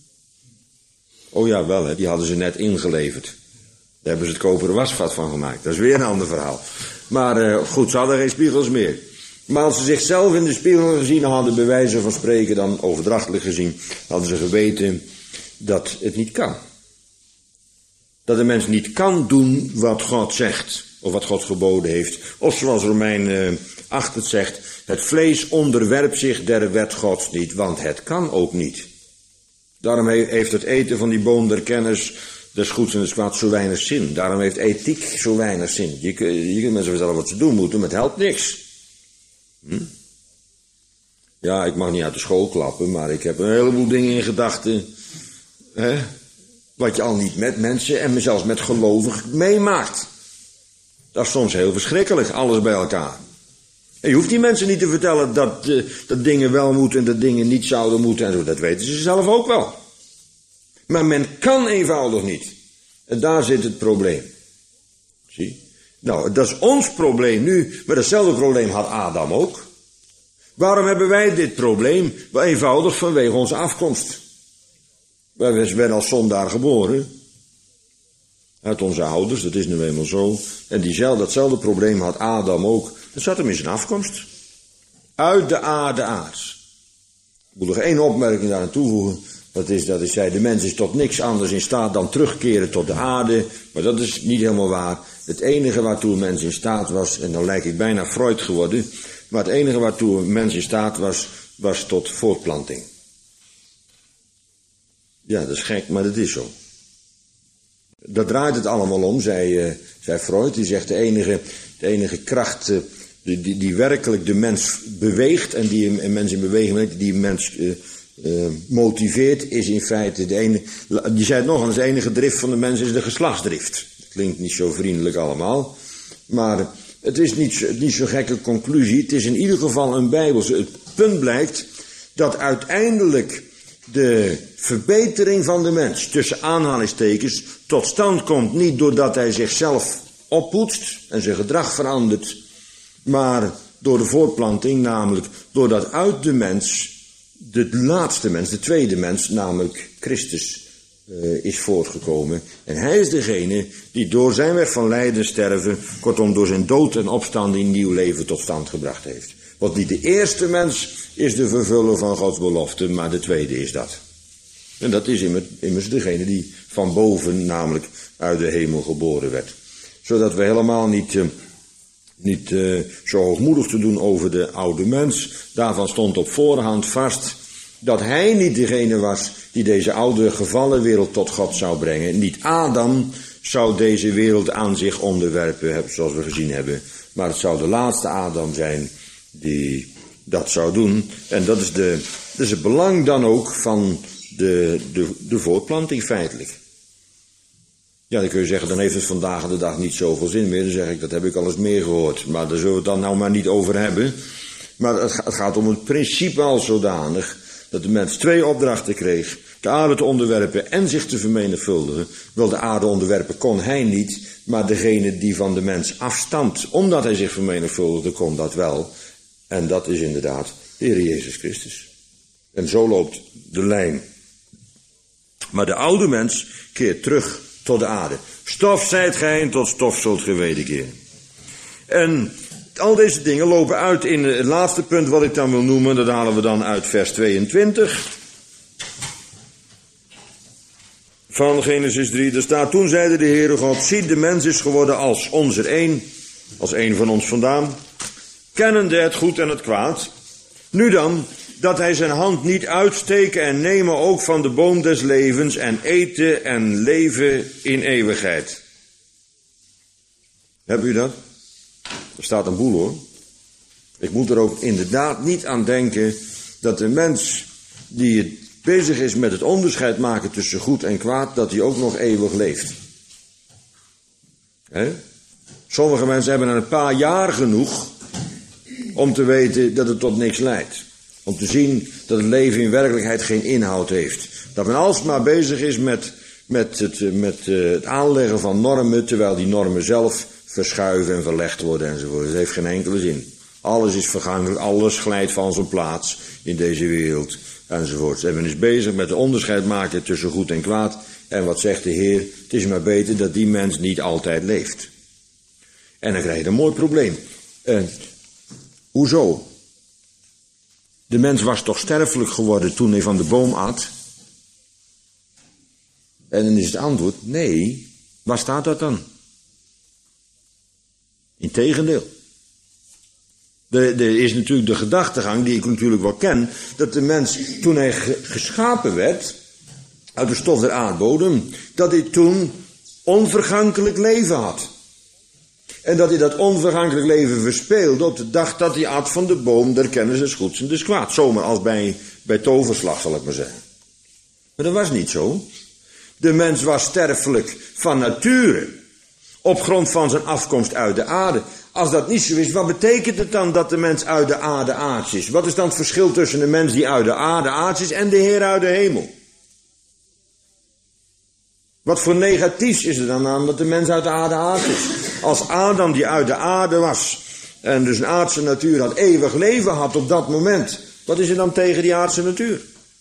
Oh ja, wel hè, die hadden ze net ingeleverd. Daar hebben ze het koperen wasvat van gemaakt. Dat is weer een ander verhaal. Maar uh, goed, ze hadden geen spiegels meer. Maar als ze zichzelf in de spiegel gezien hadden, bij wijze van spreken dan overdrachtelijk gezien, hadden ze geweten dat het niet kan. Dat een mens niet kan doen wat God zegt, of wat God geboden heeft. Of zoals Romein uh, acht het zegt, het vlees onderwerpt zich der wet Gods niet, want het kan ook niet. Daarom heeft het eten van die boom der kennis des goeds en des kwaads zo weinig zin. Daarom heeft ethiek zo weinig zin. Je, je kunt mensen vertellen wat ze doen moeten, maar het helpt niks. Hm? Ja, ik mag niet uit de school klappen, maar ik heb een heleboel dingen in gedachten. Hè? Wat je al niet met mensen en zelfs met gelovigen meemaakt. Dat is soms heel verschrikkelijk, alles bij elkaar. En je hoeft die mensen niet te vertellen dat, uh, dat dingen wel moeten en dat dingen niet zouden moeten en zo. Dat weten ze zelf ook wel. Maar men kan eenvoudig niet. En daar zit het probleem. Zie? Nou, dat is ons probleem nu, maar datzelfde probleem had Adam ook. Waarom hebben wij dit probleem? Wel eenvoudig vanwege onze afkomst. Wij werden als zondaar geboren. Uit onze ouders, dat is nu eenmaal zo. En diezelfde, datzelfde probleem had Adam ook. Dat zat hem in zijn afkomst. Uit de aarde aards. Ik moet nog één opmerking daar aan toevoegen. Dat is dat ik zei, de mens is tot niks anders in staat dan terugkeren tot de aarde. Maar dat is niet helemaal waar. Het enige waartoe een mens in staat was, en dan lijk ik bijna Freud geworden. Maar het enige waartoe een mens in staat was, was tot voortplanting. Ja, dat is gek, maar dat is zo. Daar draait het allemaal om, zei, uh, zei Freud. Die zegt de enige, de enige kracht uh, die, die, die werkelijk de mens beweegt en die een mens in beweging brengt, die een mens uh, uh, motiveert, is in feite de enige, die zei het nog eens, de enige drift van de mens is de geslachtsdrift. Dat klinkt niet zo vriendelijk allemaal, maar het is niet, niet zo'n gekke conclusie. Het is in ieder geval een bijbelse. Het punt blijkt dat uiteindelijk de verbetering van de mens, tussen aanhalingstekens, tot stand komt niet doordat hij zichzelf oppoetst en zijn gedrag verandert, maar door de voortplanting, namelijk doordat uit de mens, de laatste mens, de tweede mens, namelijk Christus, uh, is voortgekomen. En hij is degene die door zijn weg van lijden, sterven, kortom door zijn dood en opstanding nieuw leven tot stand gebracht heeft. Want niet de eerste mens is de vervuller van Gods belofte, maar de tweede is dat. En dat is immers degene die van boven, namelijk uit de hemel geboren werd. Zodat we helemaal niet, uh, niet uh, zo hoogmoedig te doen over de oude mens. Daarvan stond op voorhand vast dat hij niet degene was die deze oude gevallen wereld tot God zou brengen. Niet Adam zou deze wereld aan zich onderwerpen, zoals we gezien hebben. Maar het zou de laatste Adam zijn die dat zou doen. En dat is, de, dat is het belang dan ook van de, de, de voortplanting feitelijk. Ja, dan kun je zeggen, dan heeft het vandaag de dag niet zoveel zin meer. Dan zeg ik, dat heb ik al eens meer gehoord. Maar daar zullen we het dan nou maar niet over hebben. Maar het gaat om het principe als zodanig dat de mens twee opdrachten kreeg. De aarde te onderwerpen en zich te vermenigvuldigen. Wel, de aarde onderwerpen kon hij niet, maar degene die van de mens afstamt, omdat hij zich vermenigvuldigde, kon dat wel. En dat is inderdaad de Heer Jezus Christus. En zo loopt de lijn. Maar de oude mens keert terug tot de aarde. Stof zijt gij en tot stof zult gij wederkeren. En al deze dingen lopen uit in het laatste punt wat ik dan wil noemen. Dat halen we dan uit vers tweeëntwintig. Van Genesis drie. Er staat, toen zeide de Heere God, zie, de mens is geworden als ons er een. Als een van ons vandaan. Kennende het goed en het kwaad. Nu dan, dat hij zijn hand niet uitsteken en nemen ook van de boom des levens en eten en leven in eeuwigheid. Hebt u dat? Er staat een boel hoor. Ik moet er ook inderdaad niet aan denken dat de mens die het bezig is met het onderscheid maken tussen goed en kwaad, dat hij ook nog eeuwig leeft. He? Sommige mensen hebben een paar jaar genoeg om te weten dat het tot niks leidt. Om te zien dat het leven in werkelijkheid geen inhoud heeft. Dat men alsmaar bezig is met, met, het, met uh, het aanleggen van normen, terwijl die normen zelf verschuiven en verlegd worden enzovoort. Dat heeft geen enkele zin. Alles is vergankelijk, alles glijdt van zijn plaats in deze wereld enzovoort. En men is bezig met het onderscheid maken tussen goed en kwaad. En wat zegt de Heer? Het is maar beter dat die mens niet altijd leeft. En dan krijg je een mooi probleem. Uh, hoezo? De mens was toch sterfelijk geworden toen hij van de boom at? En dan is het antwoord, nee. Waar staat dat dan? Integendeel. Er, er is natuurlijk de gedachtegang, die ik natuurlijk wel ken, dat de mens, toen hij geschapen werd, uit de stof der aardbodem, dat hij toen onvergankelijk leven had. En dat hij dat onvergankelijk leven verspeelde op de dag dat hij at van de boom der kennis des goeds en des kwaads. Zomaar als bij, bij toverslag, zal ik maar zeggen. Maar dat was niet zo. De mens was sterfelijk van nature, op grond van zijn afkomst uit de aarde. Als dat niet zo is, wat betekent het dan dat de mens uit de aarde aards is? Wat is dan het verschil tussen de mens die uit de aarde aards is en de Heer uit de hemel? Wat voor negatiefs is er dan aan dat de mens uit de aarde aards is? Als Adam die uit de aarde was en dus een aardse natuur had, eeuwig leven had op dat moment. Wat is er dan tegen die aardse natuur?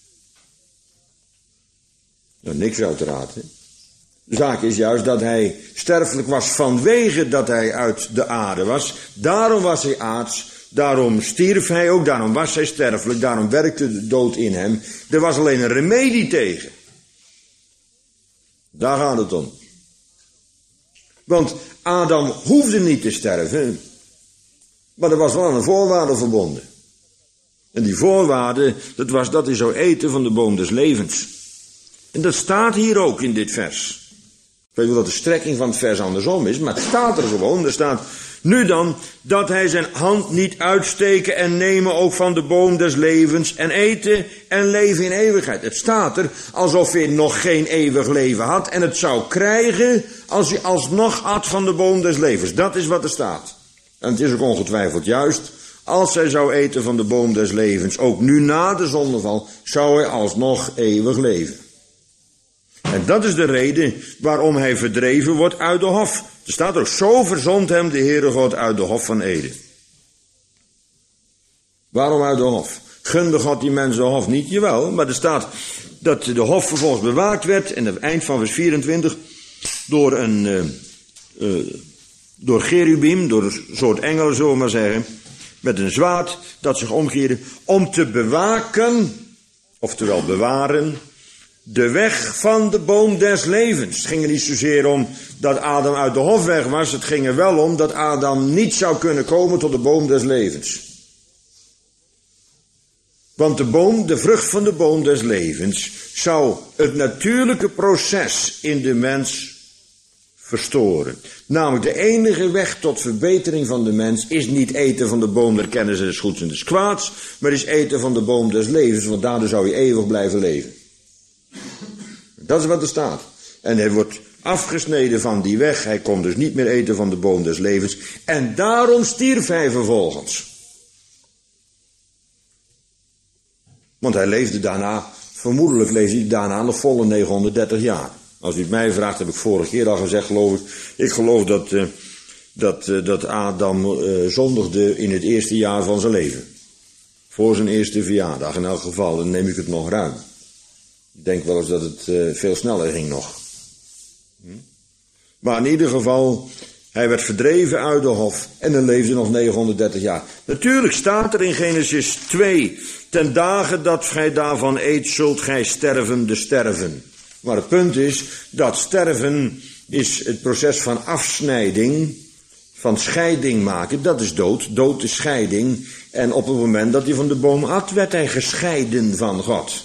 Nou, niks uiteraard. Hè? De zaak is juist dat hij sterfelijk was vanwege dat hij uit de aarde was. Daarom was hij aards, daarom stierf hij ook, daarom was hij sterfelijk, daarom werkte de dood in hem. Er was alleen een remedie tegen. Daar gaat het om. Want Adam hoefde niet te sterven, maar er was wel aan een voorwaarde verbonden. En die voorwaarde, dat was dat hij zou eten van de boom des levens. En dat staat hier ook in dit vers. Ik weet wel dat de strekking van het vers andersom is, maar het staat er gewoon. Er staat, nu dan, dat hij zijn hand niet uitsteken en nemen ook van de boom des levens en eten en leven in eeuwigheid. Het staat er alsof hij nog geen eeuwig leven had en het zou krijgen als hij alsnog at van de boom des levens. Dat is wat er staat. En het is ook ongetwijfeld juist. Als hij zou eten van de boom des levens, ook nu na de zondeval, zou hij alsnog eeuwig leven. En dat is de reden waarom hij verdreven wordt uit de hof. Er staat ook, zo verzond hem de Heere God uit de hof van Eden. Waarom uit de hof? Gunde God die mensen de hof niet? Jawel, maar er staat dat de hof vervolgens bewaakt werd, en het eind van vers vierentwintig, door een, uh, uh, door cherubim, door een soort engelen, zullen we maar zeggen, met een zwaard dat zich omkeerde, om te bewaken, oftewel bewaren, de weg van de boom des levens. Het ging er niet zozeer om dat Adam uit de hof weg was. Het ging er wel om dat Adam niet zou kunnen komen tot de boom des levens. Want de boom, de vrucht van de boom des levens, zou het natuurlijke proces in de mens verstoren. Namelijk de enige weg tot verbetering van de mens is niet eten van de boom der kennis des goeds en des kwaads, maar is eten van de boom des levens, want daardoor zou je eeuwig blijven leven. Dat is wat er staat. En hij wordt afgesneden van die weg. Hij kon dus niet meer eten van de boom des levens. En daarom stierf hij vervolgens. Want hij leefde daarna, vermoedelijk leefde hij daarna nog volle negenhonderddertig jaar. Als u het mij vraagt, heb ik vorige keer al gezegd, geloof ik. Ik geloof dat, uh, dat, uh, dat Adam uh, zondigde in het eerste jaar van zijn leven. Voor zijn eerste verjaardag in elk geval. Dan neem ik het nog ruim. Ik denk wel eens dat het uh, veel sneller ging nog. Hm? Maar in ieder geval, hij werd verdreven uit de hof en hij leefde nog negenhonderddertig jaar. Natuurlijk staat er in Genesis twee, ten dagen dat gij daarvan eet, zult gij sterven de sterven. Maar het punt is, dat sterven is het proces van afsnijding, van scheiding maken, dat is dood. Dood is scheiding. En op het moment dat hij van de boom at, werd hij gescheiden van God.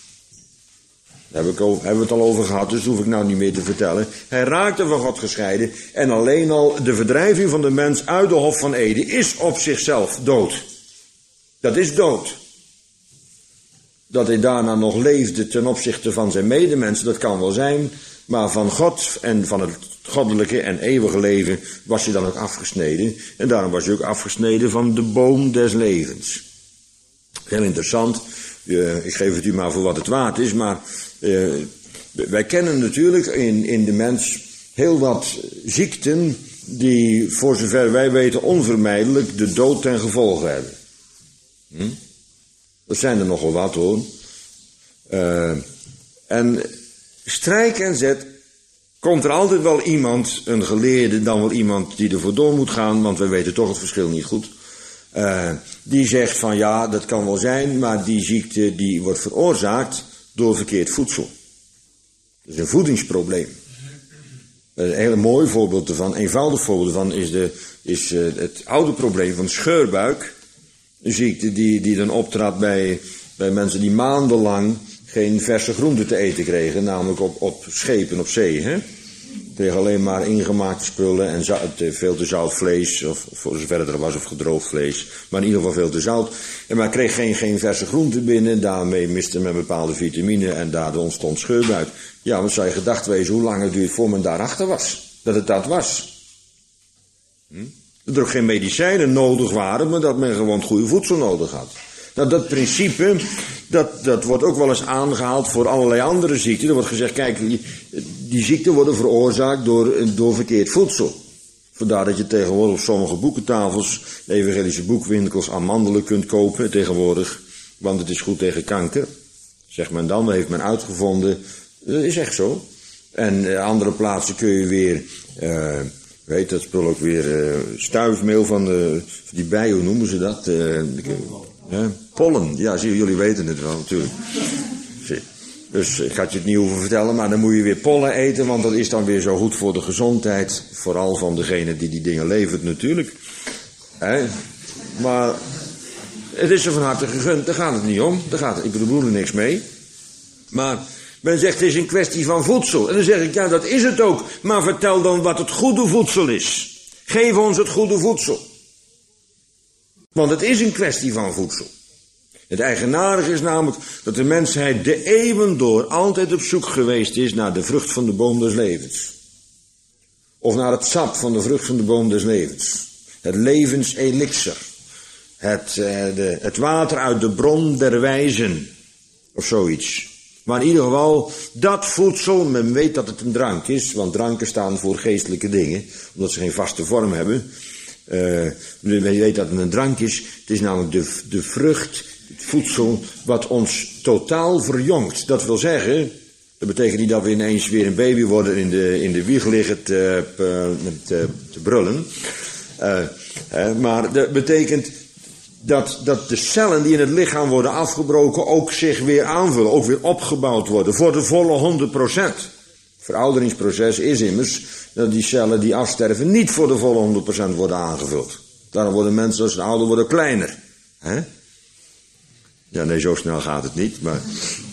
Daar heb ik over, hebben we het al over gehad, dus dat hoef ik nou niet meer te vertellen. Hij raakte van God gescheiden en alleen al de verdrijving van de mens uit de hof van Eden is op zichzelf dood. Dat is dood. Dat hij daarna nog leefde ten opzichte van zijn medemensen, dat kan wel zijn, maar van God en van het goddelijke en eeuwige leven was hij dan ook afgesneden. En daarom was hij ook afgesneden van de boom des levens. Heel interessant. Uh, ik geef het u maar voor wat het waard is, maar uh, wij kennen natuurlijk in, in de mens heel wat ziekten die voor zover wij weten onvermijdelijk de dood ten gevolge hebben. Hm? Dat zijn er nogal wat hoor. Uh, en strijk en zet komt er altijd wel iemand, een geleerde, dan wel iemand die ervoor door moet gaan, want we weten toch het verschil niet goed. Uh, die zegt van ja, dat kan wel zijn, maar die ziekte die wordt veroorzaakt door verkeerd voedsel. Dat is een voedingsprobleem. Een heel mooi voorbeeld ervan, eenvoudig voorbeeld ervan is, de, is uh, het oude probleem van scheurbuik. Een ziekte die, die dan optrad bij, bij mensen die maandenlang geen verse groenten te eten kregen, namelijk op, op schepen op zee. Hè? Kreeg alleen maar ingemaakte spullen en zout, veel te zout vlees, of voor zover het er was, of gedroogd vlees. Maar in ieder geval veel te zout. En maar kreeg geen, geen verse groenten binnen, daarmee miste men bepaalde vitamine en daardoor ontstond scheurbuik. Ja, wat zou je gedacht wezen hoe lang het duurt voor men daarachter was? Dat het dat was. Hm? Dat er ook geen medicijnen nodig waren, maar dat men gewoon goede voedsel nodig had. Nou, dat principe, dat, dat wordt ook wel eens aangehaald voor allerlei andere ziekten. Er wordt gezegd, kijk, die, die ziekten worden veroorzaakt door, door verkeerd voedsel. Vandaar dat je tegenwoordig op sommige boekentafels, de evangelische boekwinkels, amandelen kunt kopen tegenwoordig. Want het is goed tegen kanker. Zegt men dan, dat heeft men uitgevonden. Dat is echt zo. En uh, andere plaatsen kun je weer, uh, weet dat spul ook weer, uh, stuifmeel van de, die bijen, hoe noemen ze dat? Uh, Ja, pollen, ja, zie, jullie weten het wel natuurlijk. Zie. Dus ik ga het je het niet hoeven vertellen, maar dan moet je weer pollen eten, want dat is dan weer zo goed voor de gezondheid. Vooral van degene die die dingen levert natuurlijk. He? Maar het is er van harte gegund, daar gaat het niet om. Daar gaat het, ik bedoel er niks mee. Maar men zegt het is een kwestie van voedsel. En dan zeg ik, ja dat is het ook. Maar vertel dan wat het goede voedsel is. Geef ons het goede voedsel. Want het is een kwestie van voedsel. Het eigenaardige is namelijk dat de mensheid de eeuwen door altijd op zoek geweest is naar de vrucht van de boom des levens. Of naar het sap van de vrucht van de boom des levens. Het levenselixer. Het, eh, de, het water uit de bron der wijzen. Of zoiets. Maar in ieder geval, dat voedsel, men weet dat het een drank is. Want dranken staan voor geestelijke dingen. Omdat ze geen vaste vorm hebben. Uh, je weet dat het een drank is. Het is namelijk de, de vrucht, het voedsel, wat ons totaal verjongt. Dat wil zeggen, dat betekent niet dat we ineens weer een baby worden in de, in de wieg liggen te, te, te brullen. Uh, uh, maar dat betekent dat, dat de cellen die in het lichaam worden afgebroken ook zich weer aanvullen, ook weer opgebouwd worden voor de volle honderd procent. Het verouderingsproces is immers dat die cellen die afsterven niet voor de volle honderd procent worden aangevuld. Daarom worden mensen als ze ouder worden kleiner. Hè? Ja, nee, zo snel gaat het niet. Maar,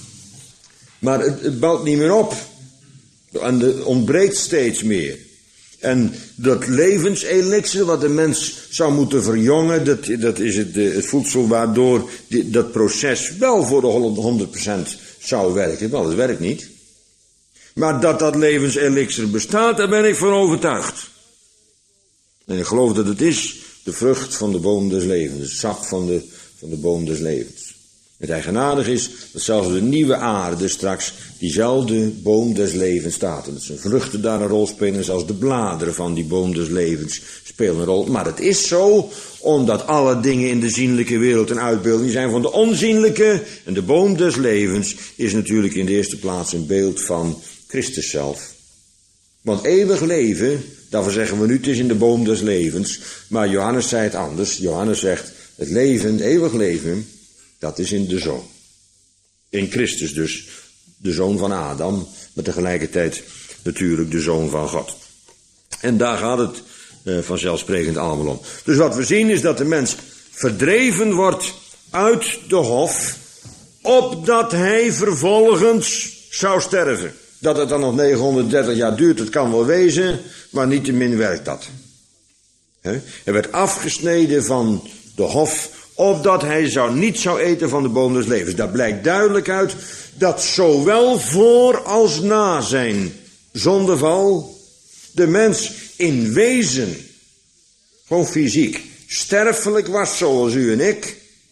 maar het, het bouwt niet meer op. En het ontbreekt steeds meer. En dat levenselixer wat de mens zou moeten verjongen, dat, dat is het, het voedsel waardoor die, dat proces wel voor de honderd procent zou werken. Wel, het werkt niet. Maar dat dat levenselixer bestaat, daar ben ik van overtuigd. En ik geloof dat het is de vrucht van de boom des levens. Het sap van de, van de boom des levens. Het eigenaardig is dat zelfs de nieuwe aarde straks diezelfde boom des levens staat. En dat zijn vruchten daar een rol spelen. Zelfs de bladeren van die boom des levens spelen een rol. Maar het is zo, omdat alle dingen in de zienlijke wereld een uitbeelding zijn van de onzienlijke. En de boom des levens is natuurlijk in de eerste plaats een beeld van Christus zelf. Want eeuwig leven, daarvoor zeggen we nu, het is in de boom des levens. Maar Johannes zei het anders. Johannes zegt, het leven, eeuwig leven, dat is in de Zoon. In Christus dus, de Zoon van Adam, maar tegelijkertijd natuurlijk de Zoon van God. En daar gaat het uh, vanzelfsprekend allemaal om. Dus wat we zien is dat de mens verdreven wordt uit de hof, opdat hij vervolgens zou sterven. Dat het dan nog negenhonderddertig jaar duurt, dat kan wel wezen, maar niettemin werkt dat. He? Hij werd afgesneden van de hof, opdat hij zou, niet zou eten van de boom des levens. Daar blijkt duidelijk uit dat zowel voor als na zijn zondeval de mens in wezen, gewoon fysiek, sterfelijk was zoals u en ik.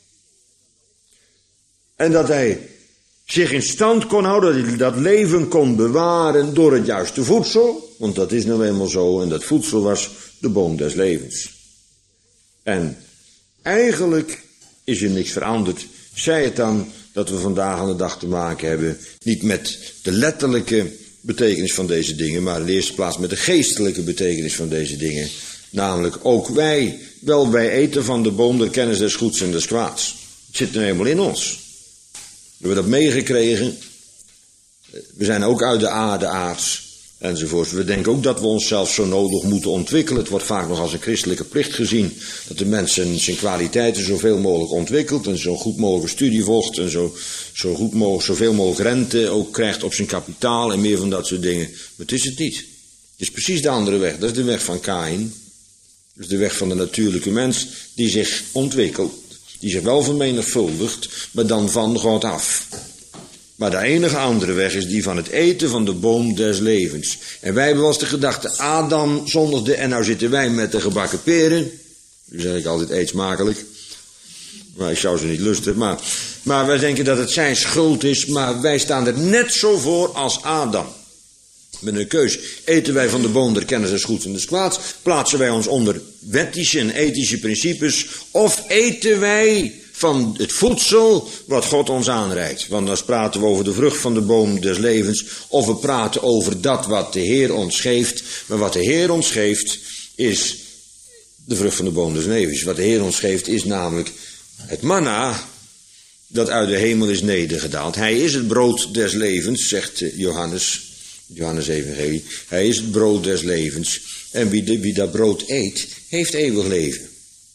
En dat hij zich in stand kon houden, dat hij dat leven kon bewaren door het juiste voedsel. Want dat is nou eenmaal zo, en dat voedsel was de boom des levens. En eigenlijk is er niks veranderd. Zij het dan dat we vandaag aan de dag te maken hebben, niet met de letterlijke betekenis van deze dingen, maar in de eerste plaats met de geestelijke betekenis van deze dingen. Namelijk ook wij, wel wij eten van de boom der kennis des goeds en des kwaads. Het zit nu eenmaal in ons. We hebben dat meegekregen. We zijn ook uit de aarde aards. Enzovoort. We denken ook dat we onszelf zo nodig moeten ontwikkelen. Het wordt vaak nog als een christelijke plicht gezien. Dat de mens zijn, zijn kwaliteiten zoveel mogelijk ontwikkelt. En zo goed mogelijk studie volgt. En zo, zo goed mogelijk, zoveel mogelijk rente ook krijgt op zijn kapitaal. En meer van dat soort dingen. Maar het is het niet. Het is precies de andere weg. Dat is de weg van Kaïn. Dat is de weg van de natuurlijke mens die zich ontwikkelt. Die zich wel vermenigvuldigt, maar dan van God af. Maar de enige andere weg is die van het eten van de boom des levens. En wij hebben wel eens de gedachte, Adam zondigde en nou zitten wij met de gebakken peren. Nu zeg ik altijd eet smakelijk. Maar ik zou ze niet lusten. Maar, maar wij denken dat het zijn schuld is, maar wij staan er net zo voor als Adam. Met een keus. Eten wij van de boom der kennis des goeds en des kwaads? Plaatsen wij ons onder wettische en ethische principes? Of eten wij van het voedsel wat God ons aanreikt? Want dan praten we over de vrucht van de boom des levens. Of we praten over dat wat de Heer ons geeft. Maar wat de Heer ons geeft is de vrucht van de boom des levens. Wat de Heer ons geeft is namelijk het manna dat uit de hemel is nedergedaald. Hij is het brood des levens, zegt Johannes. Johannes Evangelie. Hij is het brood des levens. En wie, de, wie dat brood eet, heeft eeuwig leven.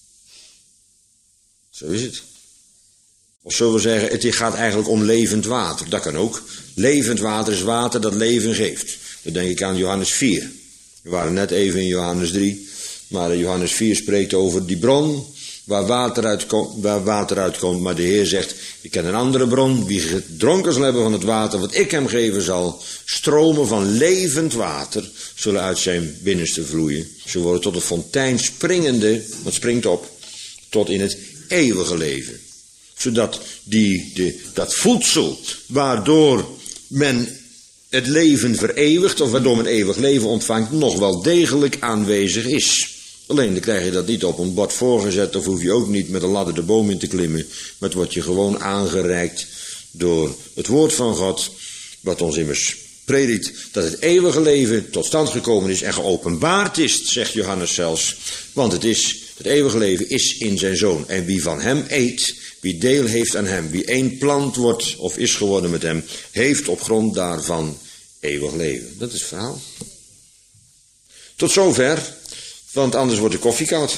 Zo is het. Of zullen we zeggen, het gaat eigenlijk om levend water. Dat kan ook. Levend water is water dat leven geeft. Dan denk ik aan Johannes vier. We waren net even in Johannes drie. Maar Johannes vier spreekt over die bron waar water uitkomt, waar water uitkomt. Maar de Heer zegt, ik ken een andere bron. Wie gedronken zal hebben van het water wat ik hem geven zal. Stromen van levend water zullen uit zijn binnenste vloeien. Ze worden tot een fontein springende, wat springt op, tot in het eeuwige leven. Zodat die, de, dat voedsel waardoor men het leven vereeuwigt, of waardoor men eeuwig leven ontvangt, nog wel degelijk aanwezig is. Alleen dan krijg je dat niet op een bord voorgezet, of hoef je ook niet met een ladder de boom in te klimmen. Maar het wordt je gewoon aangereikt door het woord van God, wat ons immers predikt dat het eeuwige leven tot stand gekomen is en geopenbaard is, zegt Johannes zelfs. Want het is, het eeuwige leven is in zijn Zoon. En wie van hem eet, wie deel heeft aan hem, wie één plant wordt of is geworden met hem, heeft op grond daarvan eeuwig leven. Dat is het verhaal. Tot zover, want anders wordt de koffie koud.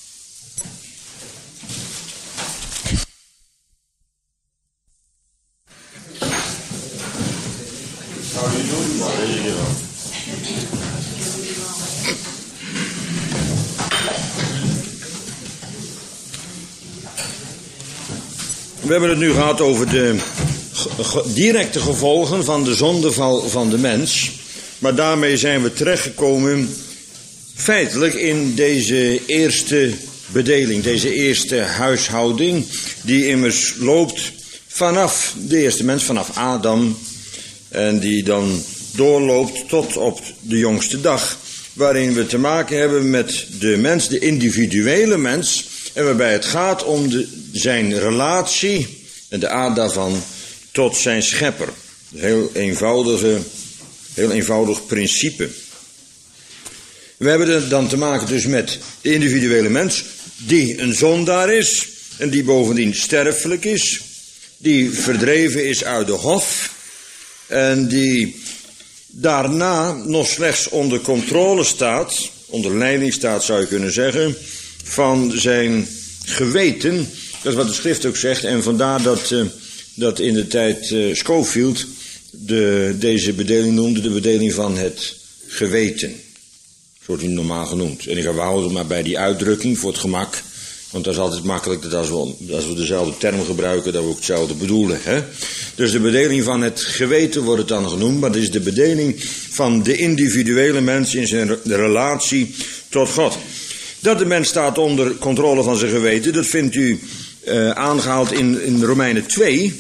We hebben het nu gehad over de directe gevolgen van de zondeval van de mens. Maar daarmee zijn we terechtgekomen feitelijk in deze eerste bedeling, deze eerste huishouding, die immers loopt vanaf de eerste mens, vanaf Adam, en die dan doorloopt tot op de jongste dag, waarin we te maken hebben met de mens, de individuele mens, en waarbij het gaat om de, zijn relatie en de aard daarvan tot zijn schepper. Een heel, eenvoudige, heel eenvoudig principe. We hebben het dan te maken dus met de individuele mens, die een zondaar is en die bovendien sterfelijk is, die verdreven is uit de hof en die daarna nog slechts onder controle staat, onder leiding staat zou je kunnen zeggen, van zijn geweten. Dat is wat de schrift ook zegt. En vandaar dat, uh, dat in de tijd uh, Scofield de, deze bedeling noemde, de bedeling van het geweten. Zo wordt hij normaal genoemd. En ik ga houden maar bij die uitdrukking voor het gemak. Want dat is altijd makkelijk dat als we, als we dezelfde term gebruiken, dat we ook hetzelfde bedoelen. Hè? Dus de bedeling van het geweten wordt het dan genoemd. Maar dat is de bedeling van de individuele mens in zijn relatie tot God. Dat de mens staat onder controle van zijn geweten, dat vindt u uh, aangehaald in, in Romeinen twee.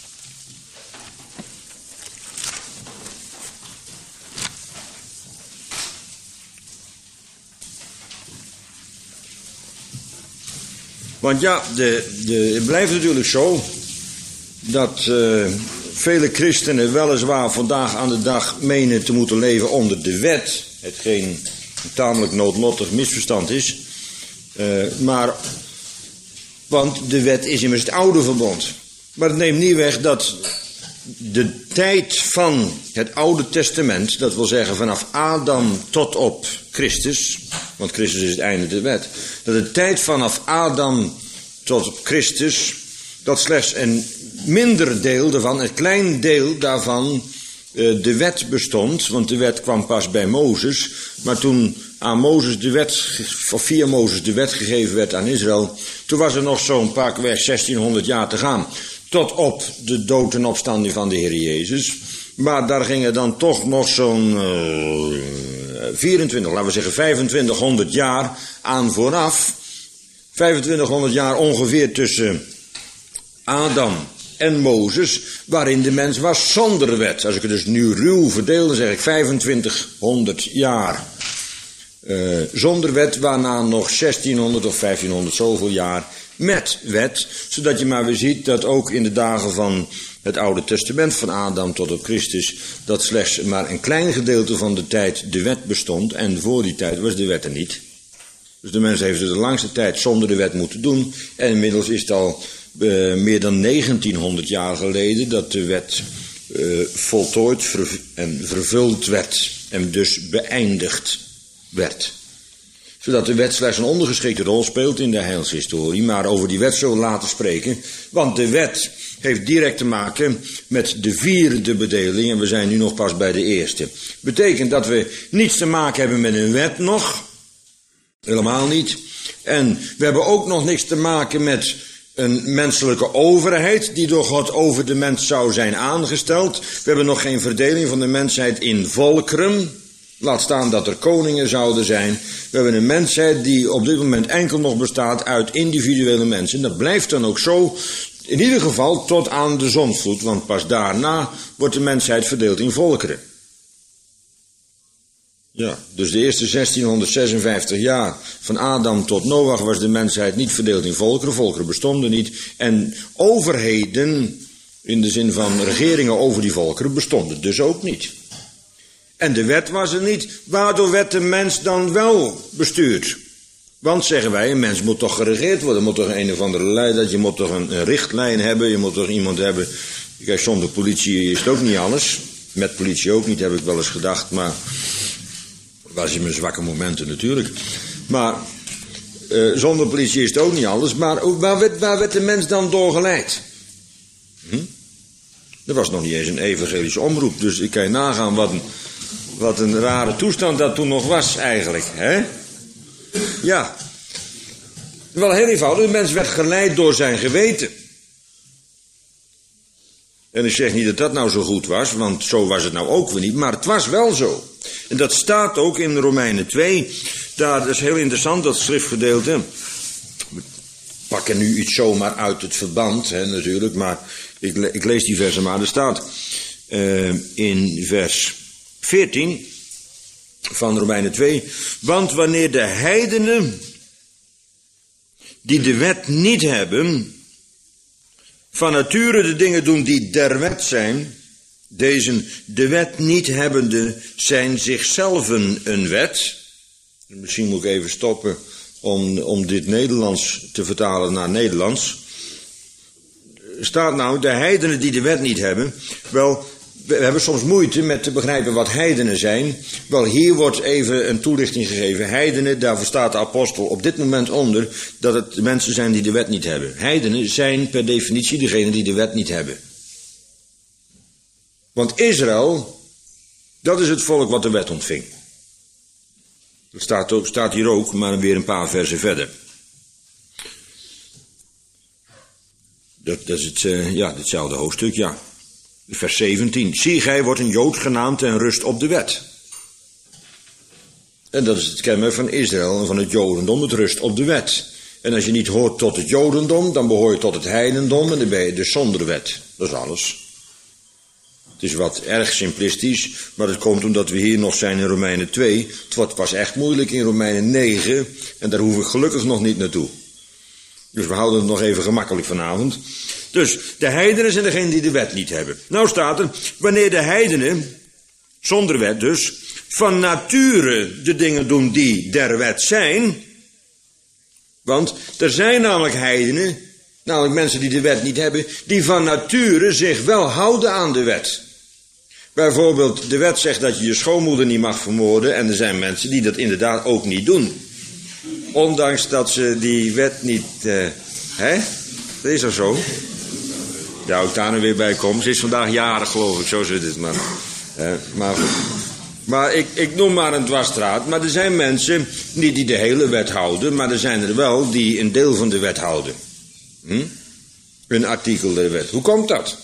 Want ja, de, de, het blijft natuurlijk zo dat uh, vele christenen weliswaar vandaag aan de dag menen te moeten leven onder de wet, hetgeen een tamelijk noodlottig misverstand is. Uh, maar, want de wet is immers het oude verbond. Maar het neemt niet weg dat de tijd van het Oude Testament, dat wil zeggen vanaf Adam tot op Christus, want Christus is het einde der wet, dat de tijd vanaf Adam tot op Christus, dat slechts een minder deel daarvan, een klein deel daarvan, uh, de wet bestond, want de wet kwam pas bij Mozes, maar toen aan Mozes de wet, of via Mozes de wet gegeven werd aan Israël, toen was er nog zo'n pakweg zestienhonderd jaar te gaan, tot op de dood en opstanding van de Heer Jezus. Maar daar gingen dan toch nog zo'n uh, vierentwintig, laten we zeggen vijfentwintighonderd jaar aan vooraf. vijfentwintighonderd jaar ongeveer tussen Adam en Mozes, waarin de mens was zonder wet. Als ik het dus nu ruw verdeel, dan zeg ik vijfentwintighonderd jaar uh, zonder wet, waarna nog zestienhonderd of vijftienhonderd zoveel jaar met wet. Zodat je maar weer ziet dat ook in de dagen van het Oude Testament, van Adam tot op Christus, dat slechts maar een klein gedeelte van de tijd de wet bestond. En voor die tijd was de wet er niet. Dus de mens heeft het de langste tijd zonder de wet moeten doen. En inmiddels is het al uh, meer dan negentienhonderd jaar geleden dat de wet uh, voltooid ver- en vervuld werd. En dus beëindigd werd. Zodat de wet slechts een ondergeschikte rol speelt in de heilshistorie. Maar over die wet zullen we later spreken. Want de wet heeft direct te maken met de vierde bedeling. En we zijn nu nog pas bij de eerste. Betekent dat we niets te maken hebben met een wet nog. Helemaal niet. En we hebben ook nog niks te maken met een menselijke overheid die door God over de mens zou zijn aangesteld. We hebben nog geen verdeling van de mensheid in volkeren. Laat staan dat er koningen zouden zijn. We hebben een mensheid die op dit moment enkel nog bestaat uit individuele mensen. Dat blijft dan ook zo, in ieder geval tot aan de zondvloed. Want pas daarna wordt de mensheid verdeeld in volkeren. Ja, dus de eerste zestienhonderdzesenvijftig jaar van Adam tot Noach was de mensheid niet verdeeld in volkeren. Volkeren bestonden niet. En overheden, in de zin van regeringen over die volkeren, bestonden dus ook niet. En de wet was er niet. Waardoor werd de mens dan wel bestuurd? Want, zeggen wij, een mens moet toch geregeerd worden. Je moet toch een of andere leider, je moet toch een, een richtlijn hebben. Je moet toch iemand hebben. Kijk, zonder politie is het ook niet alles. Met politie ook niet, heb ik wel eens gedacht. Maar was in mijn zwakke momenten natuurlijk. Maar uh, zonder politie is het ook niet alles. Maar waar werd, waar werd de mens dan door geleid? Hm? Er was nog niet eens een evangelische omroep. Dus ik kan je nagaan wat een, wat een rare toestand dat toen nog was eigenlijk. Hè? Ja. Wel heel eenvoudig. De mens werd geleid door zijn geweten. En ik zeg niet dat dat nou zo goed was, want zo was het nou ook weer niet. Maar het was wel zo. En dat staat ook in Romeinen twee. Daar, dat is heel interessant, dat schriftgedeelte. We pakken nu iets zomaar uit het verband, hè, natuurlijk. Maar ik, ik lees die versen maar. Er staat uh, in vers veertien van Romeinen twee. Want wanneer de heidenen die de wet niet hebben, van nature de dingen doen die der wet zijn, deze de wet niet hebbende zijn zichzelf een wet. Misschien moet ik even stoppen om, om dit Nederlands te vertalen naar Nederlands. Staat nou, de heidenen die de wet niet hebben. Wel, we hebben soms moeite met te begrijpen wat heidenen zijn. Wel, hier wordt even een toelichting gegeven. Heidenen, daarvoor staat de apostel op dit moment onder dat het de mensen zijn die de wet niet hebben. Heidenen zijn per definitie degenen die de wet niet hebben. Want Israël, dat is het volk wat de wet ontving. Dat staat, ook, staat hier ook, maar weer een paar versen verder. Dat, dat is het, uh, ja, hetzelfde hoofdstuk, ja. Vers zeventien. Zie, gij wordt een Jood genaamd en rust op de wet. En dat is het kenmerk van Israël en van het Jodendom, het rust op de wet. En als je niet hoort tot het Jodendom, dan behoor je tot het heidendom en dan ben je dus zonder wet. Dat is alles. Het is wat erg simplistisch, maar dat komt omdat we hier nog zijn in Romeinen twee. Het wordt pas echt moeilijk in Romeinen negen en daar hoef ik gelukkig nog niet naartoe. Dus we houden het nog even gemakkelijk vanavond. Dus de heidenen zijn degenen die de wet niet hebben. Nou staat er, wanneer de heidenen, zonder wet dus, van nature de dingen doen die der wet zijn. Want er zijn namelijk heidenen, namelijk mensen die de wet niet hebben, die van nature zich wel houden aan de wet. Bijvoorbeeld, de wet zegt dat je je schoonmoeder niet mag vermoorden en er zijn mensen die dat inderdaad ook niet doen. Ondanks dat ze die wet niet, uh, hè? Dat is toch zo? Ja, ook daar nu weer bij komen. Ze is vandaag jarig, geloof ik, zo zit het maar. Eh, maar maar ik, ik noem maar een dwarsstraat. Maar er zijn mensen, niet die de hele wet houden, maar er zijn er wel die een deel van de wet houden. Hm? Een artikel der wet. Hoe komt dat?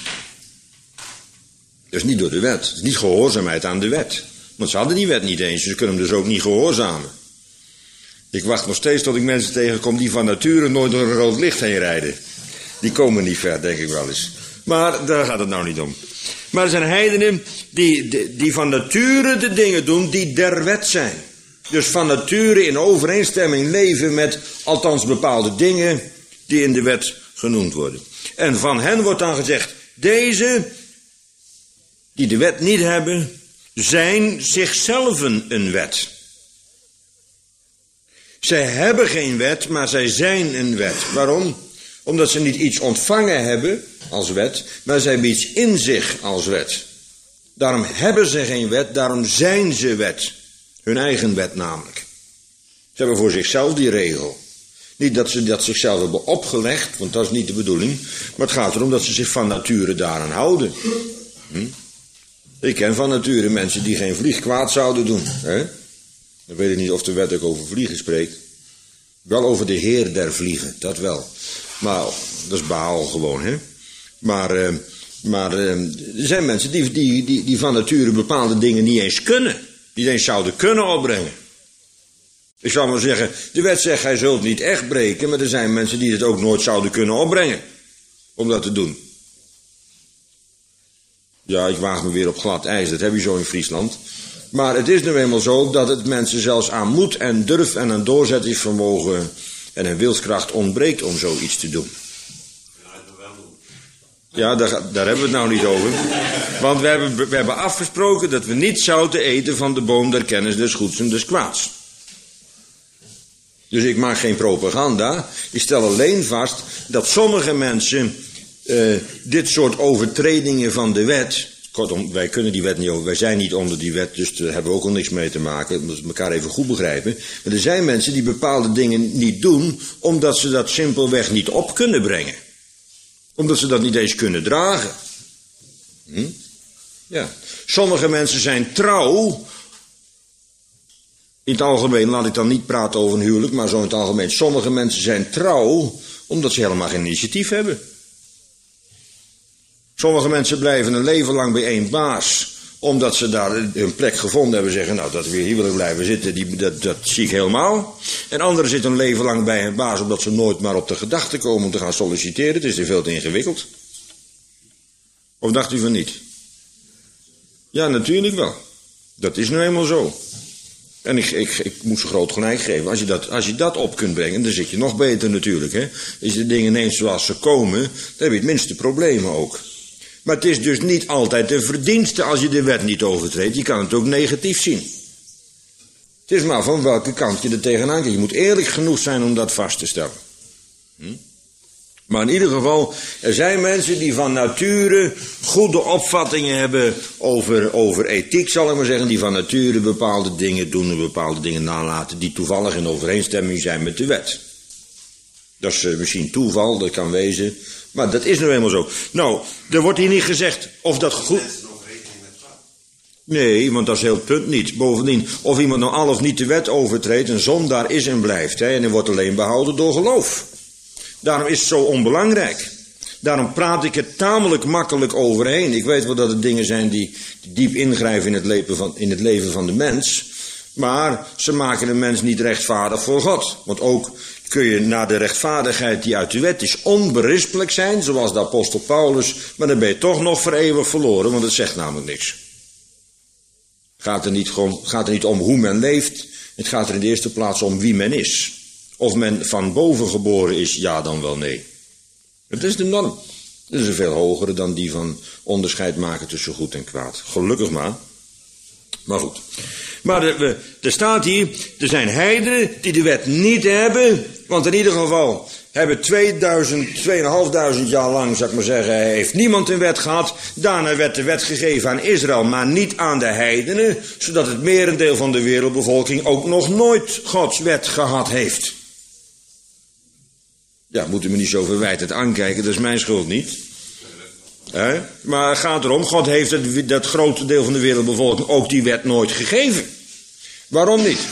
Dus niet door de wet. Het is niet gehoorzaamheid aan de wet. Want ze hadden die wet niet eens. Ze kunnen hem dus ook niet gehoorzamen. Ik wacht nog steeds tot ik mensen tegenkom die van nature nooit door een rood licht heen rijden. Die komen niet ver, denk ik wel eens. Maar daar gaat het nou niet om. Maar er zijn heidenen die, die, die van nature de dingen doen die der wet zijn. Dus van nature in overeenstemming leven met althans bepaalde dingen die in de wet genoemd worden. En van hen wordt dan gezegd, deze die de wet niet hebben, zijn zichzelf een wet. Zij hebben geen wet, maar zij zijn een wet. Waarom? Omdat ze niet iets ontvangen hebben als wet, maar zij hebben iets in zich als wet. Daarom hebben ze geen wet, daarom zijn ze wet. Hun eigen wet namelijk. Ze hebben voor zichzelf die regel. Niet dat ze dat zichzelf hebben opgelegd, want dat is niet de bedoeling. Maar het gaat erom dat ze zich van nature daaraan houden. Hm? Ik ken van nature mensen die geen vlieg kwaad zouden doen. Hè? Dan weet ik niet of de wet ook over vliegen spreekt. Wel over de Heer der vliegen, dat wel. Maar dat is Baal gewoon, hè. Maar, uh, maar uh, er zijn mensen die, die, die, die van nature bepaalde dingen niet eens kunnen. Niet eens zouden kunnen opbrengen. Ik zou maar zeggen, de wet zegt, hij zult niet echt breken, maar er zijn mensen die het ook nooit zouden kunnen opbrengen. Om dat te doen. Ja, ik waag me weer op glad ijs, dat heb je zo in Friesland. Maar het is nu eenmaal zo dat het mensen zelfs aan moed en durf en aan doorzettingsvermogen en een wilskracht ontbreekt om zoiets te doen. Ja, daar, daar hebben we het nou niet over. Want we hebben, we hebben afgesproken dat we niet zouden eten van de boom der kennis des goeds en des kwaads. Dus ik maak geen propaganda. Ik stel alleen vast dat sommige mensen uh, dit soort overtredingen van de wet... Kortom, wij kunnen die wet niet over, wij zijn niet onder die wet, dus daar hebben we ook al niks mee te maken. We moeten elkaar even goed begrijpen. Maar er zijn mensen die bepaalde dingen niet doen, omdat ze dat simpelweg niet op kunnen brengen. Omdat ze dat niet eens kunnen dragen. Hm? Ja. Sommige mensen zijn trouw. In het algemeen, laat ik dan niet praten over een huwelijk, maar zo in het algemeen. Sommige mensen zijn trouw, omdat ze helemaal geen initiatief hebben. Sommige mensen blijven een leven lang bij één baas, omdat ze daar hun plek gevonden hebben. Zeggen, nou, dat we hier willen blijven zitten, die, dat, dat zie ik helemaal. En anderen zitten een leven lang bij een baas, omdat ze nooit maar op de gedachte komen om te gaan solliciteren. Het is er veel te ingewikkeld. Of dacht u van niet? Ja, natuurlijk wel. Dat is nu eenmaal zo. En ik, ik, ik moet ze groot gelijk geven. Als je, dat, als je dat op kunt brengen, dan zit je nog beter natuurlijk. Hè? Als je de dingen neemt zoals ze komen, dan heb je het minste problemen ook. Maar het is dus niet altijd de verdienste als je de wet niet overtreedt. Je kan het ook negatief zien. Het is maar van welke kant je er tegenaan kijkt. Je moet eerlijk genoeg zijn om dat vast te stellen. Hm? Maar in ieder geval, er zijn mensen die van nature goede opvattingen hebben over, over ethiek, zal ik maar zeggen. Die van nature bepaalde dingen doen en bepaalde dingen nalaten die toevallig in overeenstemming zijn met de wet. Dat is uh, misschien toeval, dat kan wezen. Maar dat is nu eenmaal zo. Nou, er wordt hier niet gezegd of dat goed... Nee, want dat is heel het punt niet. Bovendien, of iemand nou al of niet de wet overtreedt, een zondaar is en blijft. Hè, en hij wordt alleen behouden door geloof. Daarom is het zo onbelangrijk. Daarom praat ik er tamelijk makkelijk overheen. Ik weet wel dat het dingen zijn die diep ingrijpen in het leven van, in het leven van de mens. Maar ze maken de mens niet rechtvaardig voor God. Want ook kun je naar de rechtvaardigheid die uit de wet is onberispelijk zijn, zoals de apostel Paulus, maar dan ben je toch nog voor eeuwig verloren, want het zegt namelijk niks. Gaat er niet, om, gaat er niet om hoe men leeft, het gaat er in de eerste plaats om wie men is. Of men van boven geboren is, ja dan wel nee. Het is de norm. Dat is een veel hogere dan die van onderscheid maken tussen goed en kwaad. Gelukkig maar. Maar goed. Maar er, er staat hier, er zijn heidenen die de wet niet hebben. Want in ieder geval hebben tweeduizend, tweeënhalfduizend jaar lang, zou ik maar zeggen, heeft niemand een wet gehad. Daarna werd de wet gegeven aan Israël, maar niet aan de heidenen. Zodat het merendeel van de wereldbevolking ook nog nooit Gods wet gehad heeft. Ja, moet u me niet zo verwijtend aankijken, dat is mijn schuld niet. He? Maar het gaat erom, God heeft het, dat grote deel van de wereldbevolking ook die wet nooit gegeven. Waarom niet?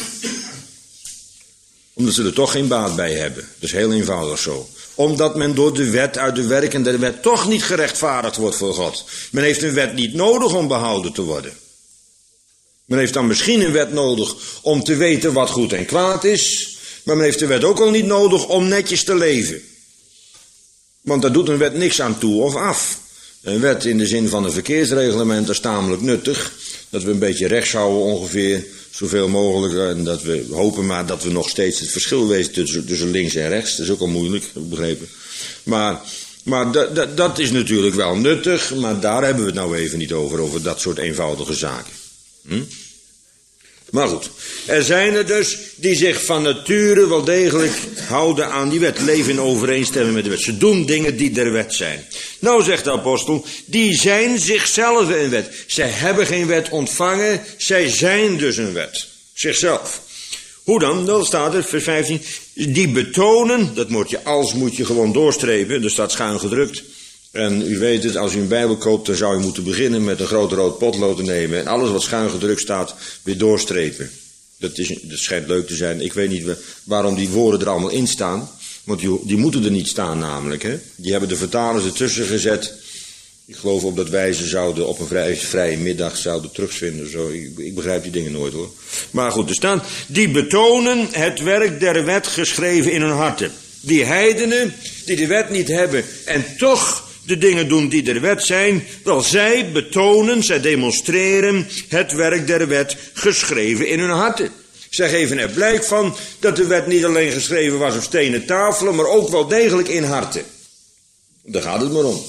Omdat ze er toch geen baat bij hebben. Dat is heel eenvoudig zo. Omdat men door de wet, uit de werken der wet, toch niet gerechtvaardigd wordt voor God. Men heeft een wet niet nodig om behouden te worden. Men heeft dan misschien een wet nodig om te weten wat goed en kwaad is. Maar men heeft de wet ook al niet nodig om netjes te leven. Want daar doet een wet niks aan toe of af. Een wet in de zin van een verkeersreglement is tamelijk nuttig. Dat we een beetje rechts houden ongeveer, zoveel mogelijk. En dat we hopen maar dat we nog steeds het verschil weten tussen, tussen links en rechts. Dat is ook al moeilijk, heb ik begrepen. Maar, maar dat, dat, dat is natuurlijk wel nuttig, maar daar hebben we het nou even niet over, over dat soort eenvoudige zaken. Hm? Maar goed, er zijn er dus die zich van nature wel degelijk houden aan die wet. Leven in overeenstemming met de wet. Ze doen dingen die der wet zijn. Nou zegt de apostel, die zijn zichzelf een wet. Zij hebben geen wet ontvangen, zij zijn dus een wet. Zichzelf. Hoe dan? Dan staat er, vers vijftien, die betonen, dat moet je als moet je gewoon doorstrepen, er staat schuin gedrukt. En u weet het, als u een Bijbel koopt, dan zou u moeten beginnen met een groot rood potlood te nemen. En alles wat schuin gedrukt staat, weer doorstrepen. Dat, is, dat schijnt leuk te zijn. Ik weet niet waarom die woorden er allemaal in staan. Want die, die moeten er niet staan namelijk. Hè? Die hebben de vertalers ertussen gezet. Ik geloof op dat wij ze zouden op een vrij, vrije middag zouden terugvinden. Zo. Ik, ik begrijp die dingen nooit hoor. Maar goed, er staan, die betonen het werk der wet geschreven in hun harten. Die heidenen, die de wet niet hebben en toch de dingen doen die der wet zijn, wel zij betonen, zij demonstreren het werk der wet geschreven in hun harten. Zij geven er blijk van dat de wet niet alleen geschreven was op stenen tafelen, maar ook wel degelijk in harten. Daar gaat het maar om.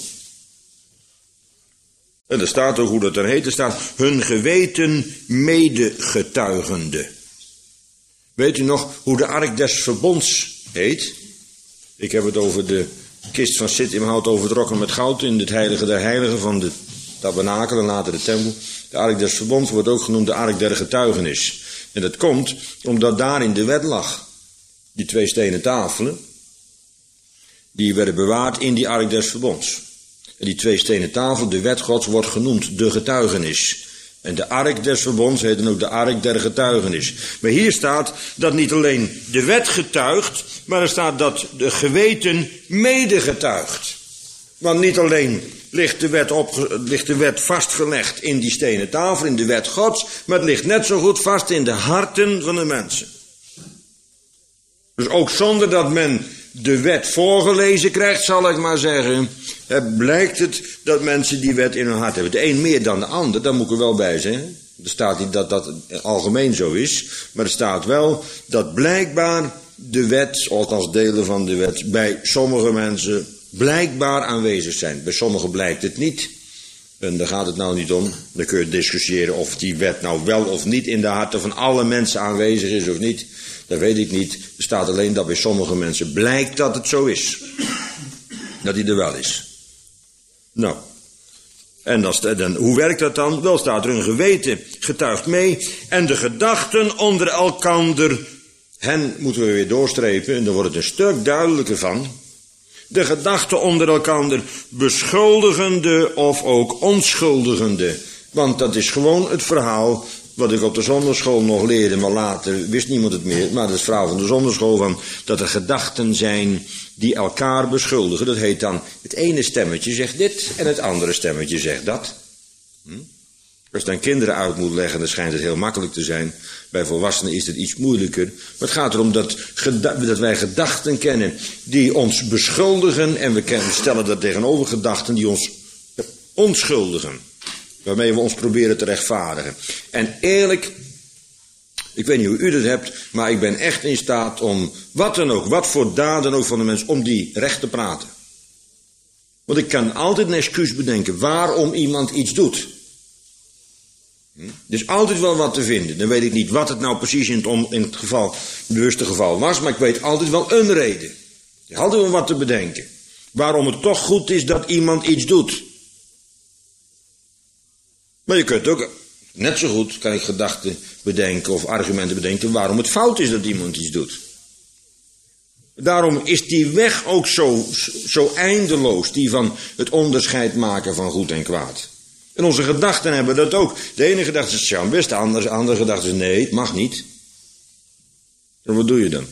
En er staat ook hoe dat er heet, er staat hun geweten medegetuigende. Weet u nog hoe de ark des verbonds heet? Ik heb het over de kist van Sittimhout overtrokken met goud in het heilige der heiligen van de tabernakel en later de tempel. De ark des verbonds wordt ook genoemd de ark der getuigenis. En dat komt omdat daarin de wet lag. Die twee stenen tafelen, die werden bewaard in die ark des verbonds. En die twee stenen tafelen, de wet Gods, wordt genoemd de getuigenis. En de ark des verbonds heet dan ook de ark der getuigenis. Maar hier staat dat niet alleen de wet getuigt, maar er staat dat de geweten mede getuigt. Want niet alleen ligt de wet, op, ligt de wet vastgelegd in die stenen tafel, in de wet Gods, maar het ligt net zo goed vast in de harten van de mensen. Dus ook zonder dat men de wet voorgelezen krijgt, zal ik maar zeggen, blijkt het dat mensen die wet in hun hart hebben. De een meer dan de ander, daar moet ik er wel bij zeggen. Er staat niet dat dat algemeen zo is, maar er staat wel dat blijkbaar de wet, althans delen van de wet, bij sommige mensen blijkbaar aanwezig zijn. Bij sommigen blijkt het niet. En daar gaat het nou niet om. Dan kun je discussiëren of die wet nou wel of niet in de harten van alle mensen aanwezig is of niet. Dat weet ik niet. Er staat alleen dat bij sommige mensen blijkt dat het zo is. Dat die er wel is. Nou. En dan, dan, hoe werkt dat dan? Wel staat er een geweten getuigt mee. En de gedachten onder elkander, hen moeten we weer doorstrepen. En dan wordt het een stuk duidelijker van. De gedachten onder elkander beschuldigende of ook onschuldigende. Want dat is gewoon het verhaal wat ik op de zonderschool nog leerde, maar later wist niemand het meer. Maar dat is het verhaal van de zonderschool, van dat er gedachten zijn die elkaar beschuldigen. Dat heet dan, het ene stemmetje zegt dit en het andere stemmetje zegt dat. Hm? Als je dan kinderen uit moet leggen, dan schijnt het heel makkelijk te zijn. Bij volwassenen is het iets moeilijker. Maar het gaat erom dat, dat wij gedachten kennen die ons beschuldigen. En we stellen dat tegenover gedachten die ons onschuldigen. Waarmee we ons proberen te rechtvaardigen. En eerlijk, ik weet niet hoe u dat hebt, maar ik ben echt in staat om wat dan ook, wat voor daden ook van de mens, om die recht te praten. Want ik kan altijd een excuus bedenken waarom iemand iets doet. Er is altijd wel wat te vinden. Dan weet ik niet wat het nou precies in het, om, in het geval, bewuste geval was, maar ik weet altijd wel een reden. Er is altijd wel wat te bedenken. Waarom het toch goed is dat iemand iets doet. Maar je kunt ook, net zo goed kan ik gedachten bedenken of argumenten bedenken waarom het fout is dat iemand iets doet. Daarom is die weg ook zo, zo eindeloos, die van het onderscheid maken van goed en kwaad. En onze gedachten hebben dat ook. De ene gedachte is, ja best, de andere, de andere gedachte is, nee, het mag niet. En wat doe je dan?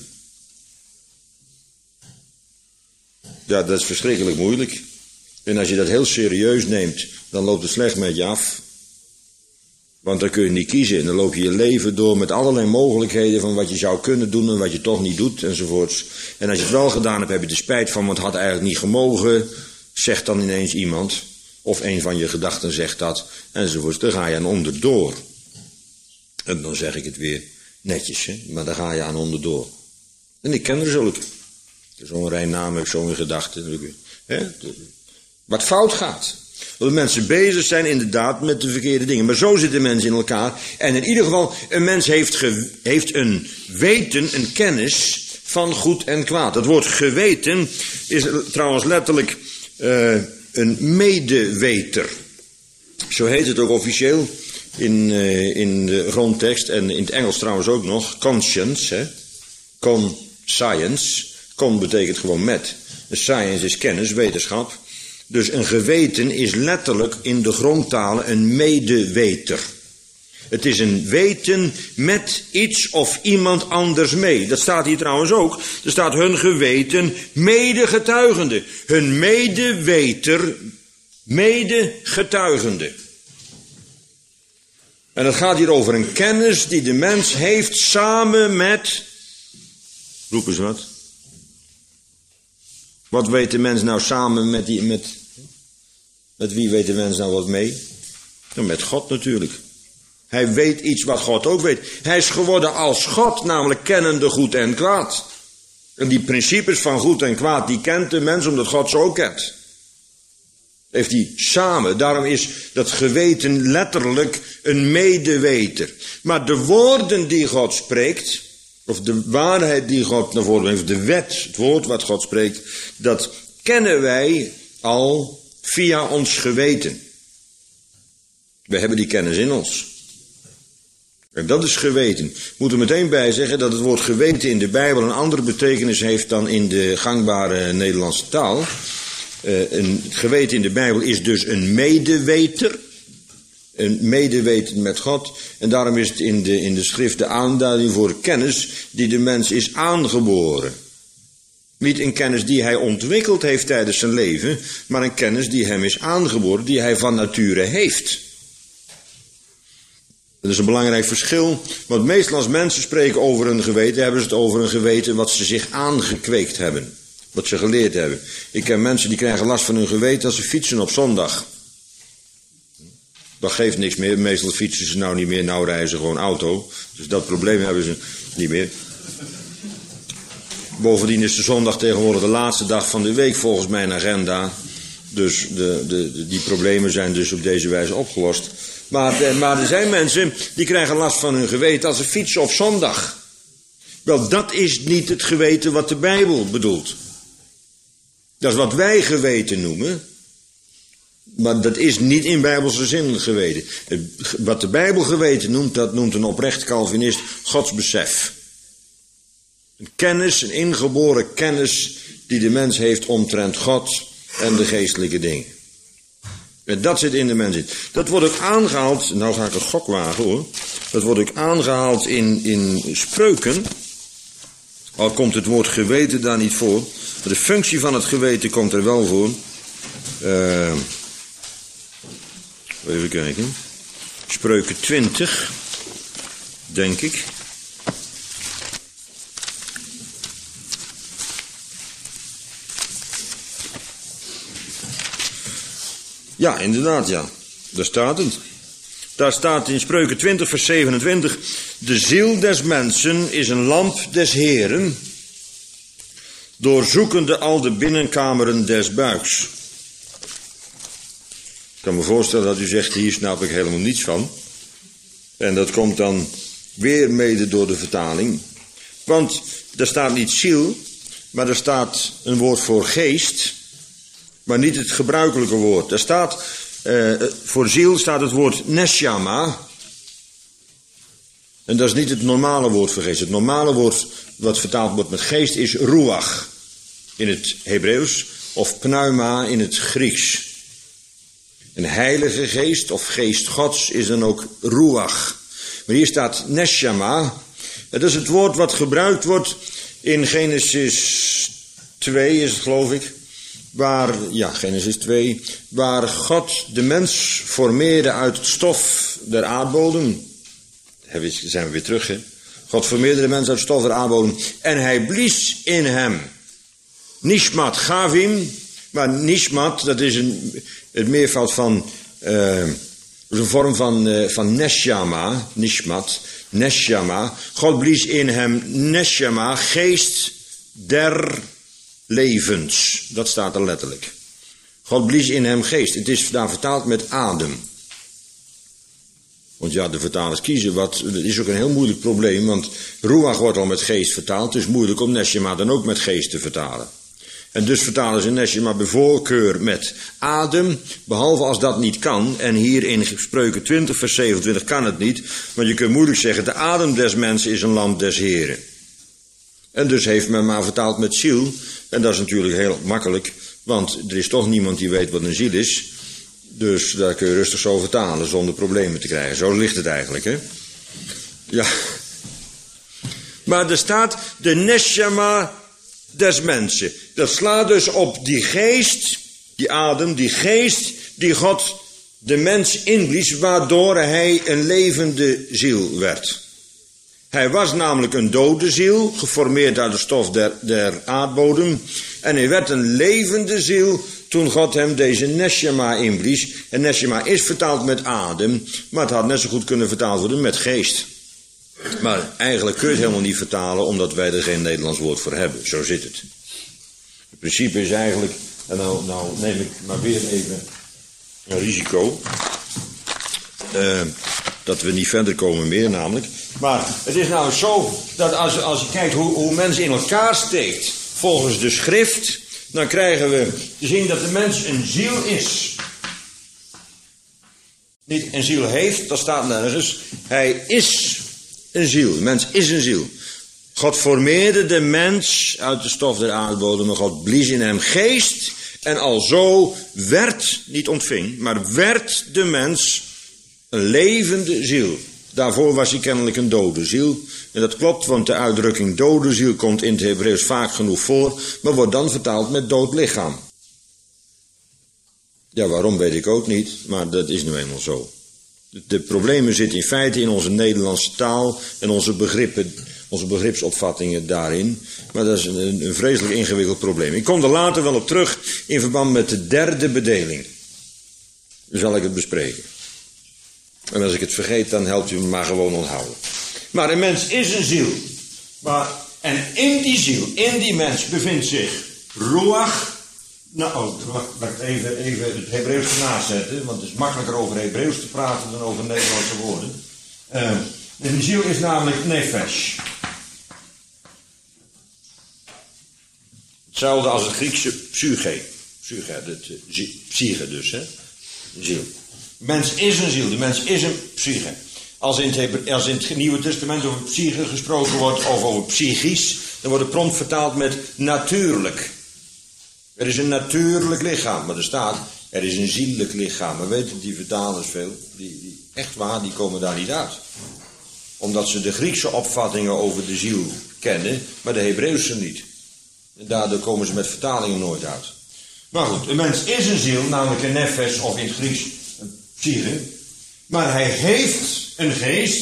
Ja, dat is verschrikkelijk moeilijk. En als je dat heel serieus neemt, dan loopt het slecht met je af. Want dan kun je niet kiezen. En dan loop je je leven door met allerlei mogelijkheden van wat je zou kunnen doen en wat je toch niet doet enzovoorts. En als je het wel gedaan hebt, heb je er spijt van, want het had eigenlijk niet gemogen. Zegt dan ineens iemand. Of een van je gedachten zegt dat. Enzovoorts. Dan ga je aan onderdoor. En dan zeg ik het weer netjes, hè. Maar dan ga je aan onderdoor. En ik ken er zulke. Zo'n rij naam heb ik zo in gedachten. Hè? Wat fout gaat. Dat mensen bezig zijn inderdaad met de verkeerde dingen. Maar zo zitten mensen in elkaar. En in ieder geval, een mens heeft, ge, heeft een weten, een kennis van goed en kwaad. Dat woord geweten is trouwens letterlijk uh, een medeweter. Zo heet het ook officieel in, uh, in de grondtekst. En in het Engels trouwens ook nog. Conscience, hè. Conscience. Con betekent gewoon met. Science is kennis, wetenschap. Dus een geweten is letterlijk in de grondtalen een medeweter. Het is een weten met iets of iemand anders mee. Dat staat hier trouwens ook. Er staat hun geweten medegetuigende. Hun medeweter medegetuigende. En het gaat hier over een kennis die de mens heeft samen met... Roep eens wat. Wat weet de mens nou samen met die... Met, met wie weet de mens nou wat mee? Nou, met God natuurlijk. Hij weet iets wat God ook weet. Hij is geworden als God, namelijk kennende goed en kwaad. En die principes van goed en kwaad, die kent de mens omdat God ze ook kent. Heeft hij samen. Daarom is dat geweten letterlijk een medeweter. Maar de woorden die God spreekt, of de waarheid die God naar voren brengt, of de wet, het woord wat God spreekt, dat kennen wij al via ons geweten. We hebben die kennis in ons. En dat is geweten. Ik moet er meteen bij zeggen dat het woord geweten in de Bijbel een andere betekenis heeft dan in de gangbare Nederlandse taal. Uh, een geweten in de Bijbel is dus een medeweter. Een medeweten met God. En daarom is het in de, in de schrift de aanduiding voor kennis die de mens is aangeboren. Niet een kennis die hij ontwikkeld heeft tijdens zijn leven, maar een kennis die hem is aangeboren, die hij van nature heeft. Dat is een belangrijk verschil, want meestal als mensen spreken over een geweten, hebben ze het over een geweten wat ze zich aangekweekt hebben. Wat ze geleerd hebben. Ik ken mensen die krijgen last van hun geweten als ze fietsen op zondag. Dat geeft niks meer. Meestal fietsen ze nou niet meer, nou rijden ze gewoon auto. Dus dat probleem hebben ze niet meer. Bovendien is de zondag tegenwoordig de laatste dag van de week volgens mijn agenda. Dus de, de, die problemen zijn dus op deze wijze opgelost. Maar, maar er zijn mensen die krijgen last van hun geweten als ze fietsen op zondag. Wel, dat is niet het geweten wat de Bijbel bedoelt. Dat is wat wij geweten noemen. Maar dat is niet in bijbelse zin geweten. Wat de Bijbel geweten noemt, dat noemt een oprecht Calvinist godsbesef. Een kennis, een ingeboren kennis die de mens heeft omtrent God en de geestelijke dingen. En dat zit in de mens in. Dat wordt ook aangehaald, nou ga ik een gok wagen hoor. Dat wordt ook aangehaald in, in Spreuken. Al komt het woord geweten daar niet voor. Maar de functie van het geweten komt er wel voor. Uh, even kijken. Spreuken twintig, denk ik. Ja, inderdaad, ja. Daar staat het. Daar staat in Spreuken twintig, vers zevenentwintig. De ziel des mensen is een lamp des Heeren, doorzoekende al de binnenkameren des buiks. Ik kan me voorstellen dat u zegt, hier snap ik helemaal niets van. En dat komt dan weer mede door de vertaling. Want er staat niet ziel, maar er staat een woord voor geest, maar niet het gebruikelijke woord. Er staat, uh, voor ziel staat het woord neshama. En dat is niet het normale woord voor geest. Het normale woord wat vertaald wordt met geest is ruach in het Hebreeuws of pneuma in het Grieks. Een heilige geest of geest gods is dan ook ruach. Maar hier staat neshama. Dat is het woord wat gebruikt wordt in Genesis twee is het geloof ik. Waar, ja, Genesis twee, waar God de mens formeerde uit het stof der aardbodem. Daar zijn we weer terug, hè. God formeerde de mens uit het stof der aardbodem. En hij blies in hem. Nishmat gavim. Maar nishmat, dat is een, het meervoud van, uh, een vorm van, uh, van neshama. Nishmat, neshama. God blies in hem neshama, geest der levens. Dat staat er letterlijk. God blies in hem geest. Het is daar vertaald met adem. Want ja, de vertalers kiezen wat. Dat is ook een heel moeilijk probleem. Want ruach wordt al met geest vertaald. Het is moeilijk om neshama dan ook met geest te vertalen. En dus vertalen ze neshama bij voorkeur met adem. Behalve als dat niet kan. En hier in Spreuken twintig vers zevenentwintig kan het niet. Want je kunt moeilijk zeggen. De adem des mensen is een lamp des Heren. En dus heeft men maar vertaald met ziel. En dat is natuurlijk heel makkelijk. Want er is toch niemand die weet wat een ziel is. Dus daar kun je rustig zo vertalen zonder problemen te krijgen. Zo ligt het eigenlijk, hè. Ja. Maar er staat de neshama des mensen. Dat slaat dus op die geest, die adem, die geest die God de mens inblies, waardoor hij een levende ziel werd. Hij was namelijk een dode ziel, geformeerd uit de stof der, der aardbodem. En hij werd een levende ziel toen God hem deze neshama inblies. En neshama is vertaald met adem, maar het had net zo goed kunnen vertaald worden met geest. Maar eigenlijk kun je het helemaal niet vertalen, omdat wij er geen Nederlands woord voor hebben. Zo zit het. Het principe is eigenlijk, en nou, nou neem ik maar weer even een risico. Uh, dat we niet verder komen meer namelijk. Maar het is nou zo dat als, als je kijkt hoe, hoe mensen in elkaar steekt volgens de schrift, dan krijgen we te zien dat de mens een ziel is. Niet een ziel heeft, dat staat nergens. Hij is een ziel. De mens is een ziel. God formeerde de mens uit de stof der aardbodem, maar God blies in hem geest. En alzo werd, niet ontving, maar werd de mens een levende ziel. Daarvoor was hij kennelijk een dode ziel. En dat klopt, want de uitdrukking dode ziel komt in het Hebreeuws vaak genoeg voor, maar wordt dan vertaald met dood lichaam. Ja, waarom weet ik ook niet, maar dat is nu eenmaal zo. De, de problemen zitten in feite in onze Nederlandse taal en onze begrippen, onze begripsopvattingen daarin. Maar dat is een, een vreselijk ingewikkeld probleem. Ik kom er later wel op terug in verband met de derde bedeling. Dan zal ik het bespreken. En als ik het vergeet, dan helpt u me maar gewoon onthouden. Maar een mens is een ziel. Maar, en in die ziel, in die mens, bevindt zich ruach. Nou, oh, wacht, wacht even, even het Hebreeuws ernaast zetten. Want het is makkelijker over Hebreeuws te praten dan over Nederlandse woorden. Uh, en die ziel is namelijk nefesh. Hetzelfde als het Griekse psyche. Psyche, het, psyche dus, hè. Ziel. De mens is een ziel, de mens is een psyche. Als in, het, als in het Nieuwe Testament over psyche gesproken wordt, of over psychisch, dan wordt het prompt vertaald met natuurlijk. Er is een natuurlijk lichaam, maar er staat, er is een ziellijk lichaam. Maar weten die vertalers veel, die, die, echt waar, die komen daar niet uit. Omdat ze de Griekse opvattingen over de ziel kennen, maar de Hebreeuwse niet. En daardoor komen ze met vertalingen nooit uit. Maar goed, een mens is een ziel, namelijk een nefesh, of in het Grieks een psyche. Maar hij heeft een geest.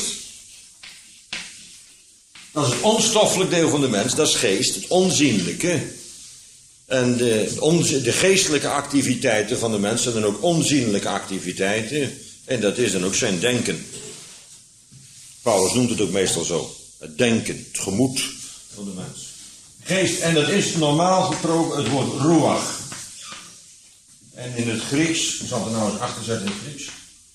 Dat is het onstoffelijk deel van de mens, dat is geest, het onzienlijke. En de, de geestelijke activiteiten van de mens zijn dan ook onzienlijke activiteiten. En dat is dan ook zijn denken. Paulus noemt het ook meestal zo. Het denken, het gemoed van de mens. Geest, en dat is normaal gesproken het woord ruach. En in het Grieks, ik zal het er nou eens achter zetten in het Grieks.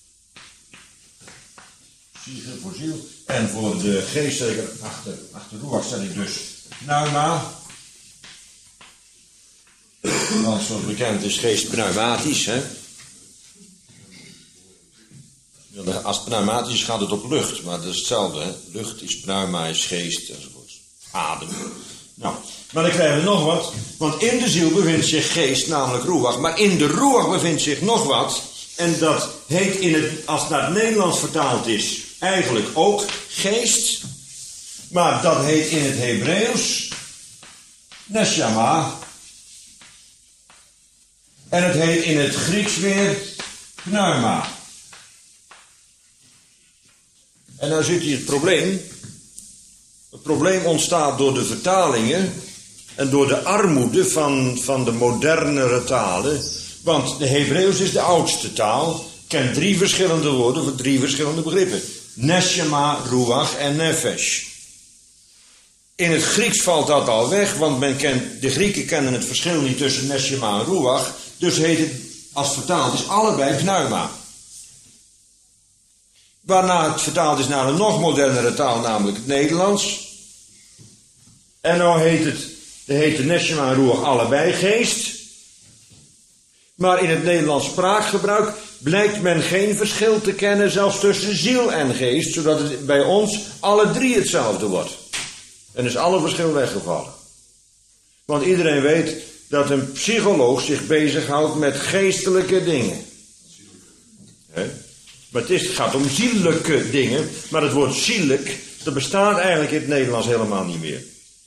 Psyche voor ziel. En voor de geest zet ik er achter, achter ruach zet ik dus pneuma. Want zoals bekend is geest pneumatisch, hè. Ja, als pneumatisch gaat het op lucht, maar dat is hetzelfde. Hè? Lucht is pneuma, is geest, enzovoort. Adem. Nou, maar dan krijgen we nog wat. Want in de ziel bevindt zich geest, namelijk ruach. Maar in de ruach bevindt zich nog wat. En dat heet, in het, als het naar het Nederlands vertaald is, eigenlijk ook geest. Maar dat heet in het Hebreeuws neshama. En het heet in het Grieks weer pneuma. En nou zit hier het probleem. Het probleem ontstaat door de vertalingen en door de armoede van, van de modernere talen. Want de Hebreeuws is de oudste taal, kent drie verschillende woorden voor drie verschillende begrippen. Neshama, ruach en nefesh. In het Grieks valt dat al weg, want men kent, de Grieken kennen het verschil niet tussen neshama en ruach. Dus heet het, als vertaald is, allebei pneuma. Waarna het vertaald is naar een nog modernere taal, namelijk het Nederlands. En nou heet het, de heet de neshama en ruach allebei geest. Maar in het Nederlands spraakgebruik blijkt men geen verschil te kennen, zelfs tussen ziel en geest, zodat het bij ons alle drie hetzelfde wordt. En is alle verschil weggevallen. Want iedereen weet dat een psycholoog zich bezighoudt met geestelijke dingen. He? Maar het, is, het gaat om ziellijke dingen, maar het woord ziellijk, dat bestaat eigenlijk in het Nederlands helemaal niet meer.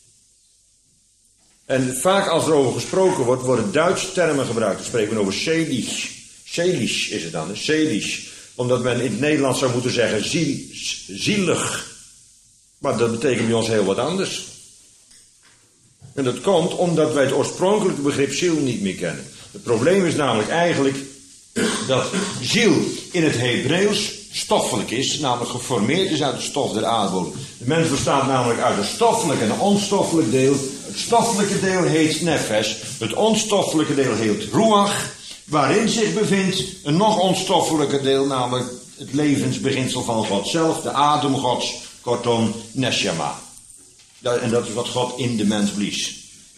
En vaak als er over gesproken wordt, worden Duitse termen gebruikt. Dan spreken we over seelisch. Seelisch is het dan, hè? Seelisch. Omdat men in het Nederlands zou moeten zeggen ziel, zielig. Maar dat betekent bij ons heel wat anders. En dat komt omdat wij het oorspronkelijke begrip ziel niet meer kennen. Het probleem is namelijk eigenlijk dat ziel in het Hebreeuws stoffelijk is, namelijk geformeerd is uit de stof der aardbodem. De mens bestaat namelijk uit een stoffelijk en een onstoffelijk deel. Het stoffelijke deel heet nefesh, het onstoffelijke deel heet ruach, waarin zich bevindt een nog onstoffelijker deel, namelijk het levensbeginsel van God zelf, de adem Gods, kortom neshama. En dat is wat God in de mens blies.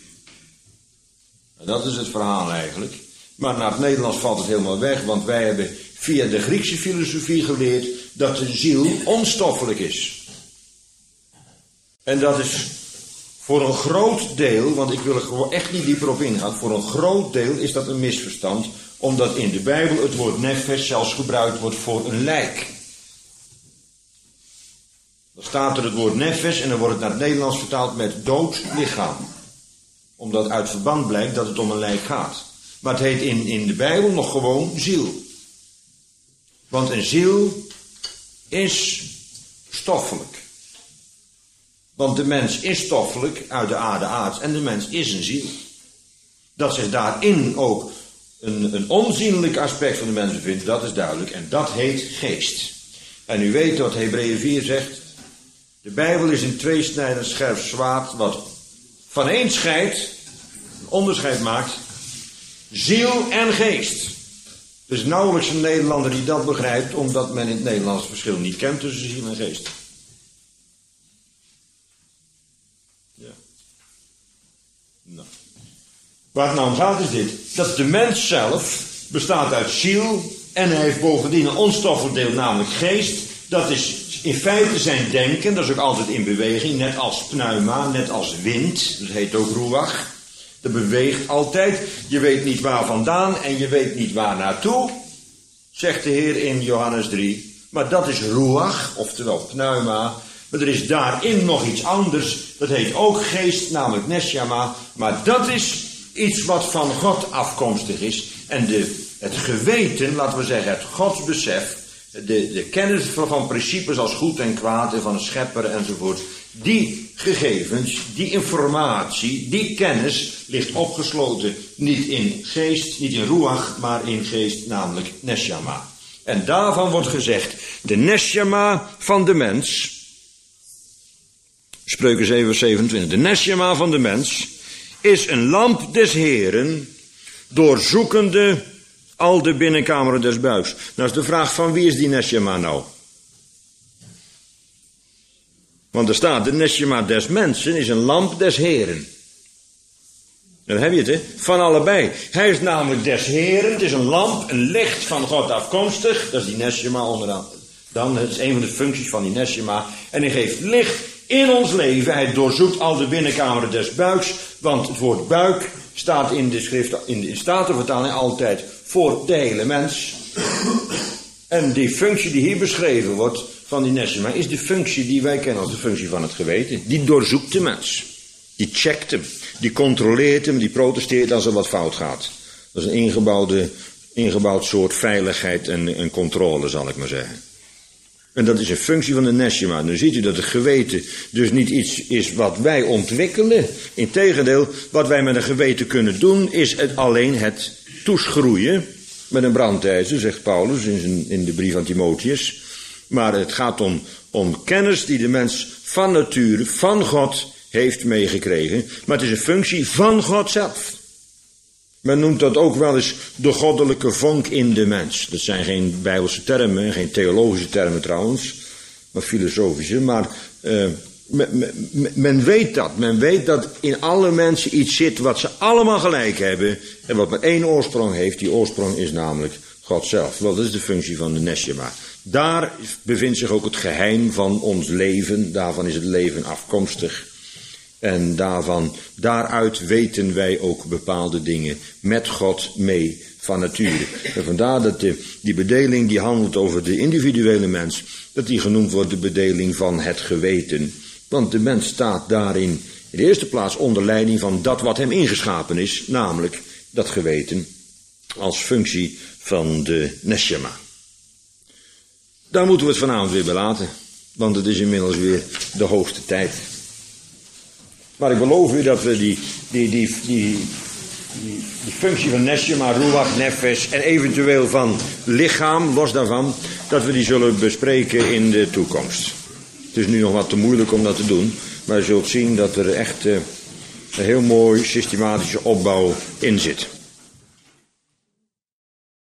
Dat is het verhaal eigenlijk. Maar naar het Nederlands valt het helemaal weg, want wij hebben via de Griekse filosofie geleerd dat de ziel onstoffelijk is. En dat is voor een groot deel, want ik wil er gewoon echt niet dieper op ingaan, voor een groot deel is dat een misverstand, omdat in de Bijbel het woord nefesh zelfs gebruikt wordt voor een lijk. Dan staat er het woord nefesh en dan wordt het naar het Nederlands vertaald met dood lichaam. Omdat uit verband blijkt dat het om een lijk gaat. Maar het heet in, in de Bijbel nog gewoon ziel. Want een ziel is stoffelijk. Want de mens is stoffelijk, uit de aarde aards, en de mens is een ziel. Dat zich daarin ook een, een onzienlijk aspect van de mens bevindt, dat is duidelijk. En dat heet geest. En u weet wat Hebreeën vier zegt. De Bijbel is een tweesnijdend scherp zwaard, wat van één scheidt, een onderscheid maakt, ziel en geest. Er is nauwelijks een Nederlander die dat begrijpt, omdat men in het Nederlands het verschil niet kent tussen ziel en geest. Ja. Nou. Waar het nou om gaat is dit, dat de mens zelf bestaat uit ziel en hij heeft bovendien een onstoffelijk deel, namelijk geest. Dat is in feite zijn denken, dat is ook altijd in beweging, net als pneuma, net als wind, dat heet ook ruach. Dat beweegt altijd, je weet niet waar vandaan en je weet niet waar naartoe, zegt de Heer in Johannes drie. Maar dat is ruach, oftewel pneuma, maar er is daarin nog iets anders, dat heet ook geest, namelijk neshama, maar dat is iets wat van God afkomstig is. En de, het geweten, laten we zeggen het godsbesef, De, de kennis van principes als goed en kwaad en van een schepper enzovoort. Die gegevens, die informatie, die kennis ligt opgesloten niet in geest, niet in ruach, maar in geest, namelijk neshama. En daarvan wordt gezegd, de neshama van de mens, Spreuken zeven vers zevenentwintig, de neshama van de mens is een lamp des Heren, doorzoekende al de binnenkameren des buiks. Nou is de vraag, van wie is die neshama nou? Want er staat, de neshama des mensen is een lamp des Heren. Dan heb je het, hè? Van allebei. Hij is namelijk des Heren, het is een lamp, een licht van God afkomstig. Dat is die neshama onderaan. Dan, dat is een van de functies van die neshama. En hij geeft licht in ons leven. Hij doorzoekt al de binnenkameren des buiks. Want het woord buik staat in de schrift, in de Statenvertaling altijd voor de hele mens. En die functie die hier beschreven wordt van die neshama is de functie die wij kennen als de functie van het geweten. Die doorzoekt de mens. Die checkt hem. Die controleert hem. Die protesteert als er wat fout gaat. Dat is een ingebouwde, ingebouwd soort veiligheid en, en controle, zal ik maar zeggen. En dat is een functie van de neshama. Nu ziet u dat het geweten dus niet iets is wat wij ontwikkelen. Integendeel, wat wij met een geweten kunnen doen, is het alleen het toeschroeien met een brandijzer, zegt Paulus in, zijn, in de brief aan Timotheus. Maar het gaat om, om kennis die de mens van nature, van God, heeft meegekregen. Maar het is een functie van God zelf. Men noemt dat ook wel eens de goddelijke vonk in de mens. Dat zijn geen bijbelse termen, geen theologische termen trouwens, maar filosofische. Maar uh, men, men, men weet dat. Men weet dat in alle mensen iets zit wat ze allemaal gelijk hebben. En wat maar één oorsprong heeft. Die oorsprong is namelijk God zelf. Wel, dat is de functie van de neshama. Daar bevindt zich ook het geheim van ons leven. Daarvan is het leven afkomstig. En daarvan, daaruit weten wij ook bepaalde dingen met God mee van nature. En vandaar dat de, die bedeling die handelt over de individuele mens, dat die genoemd wordt de bedeling van het geweten. Want de mens staat daarin in de eerste plaats onder leiding van dat wat hem ingeschapen is, namelijk dat geweten als functie van de neshama. Daar moeten we het vanavond weer bij laten, want het is inmiddels weer de hoogste tijd. Maar ik beloof u dat we die, die, die, die, die, die functie van neshama, ruach, nefesh en eventueel van lichaam, los daarvan, dat we die zullen bespreken in de toekomst. Het is nu nog wat te moeilijk om dat te doen, maar je zult zien dat er echt uh, een heel mooi systematische opbouw in zit.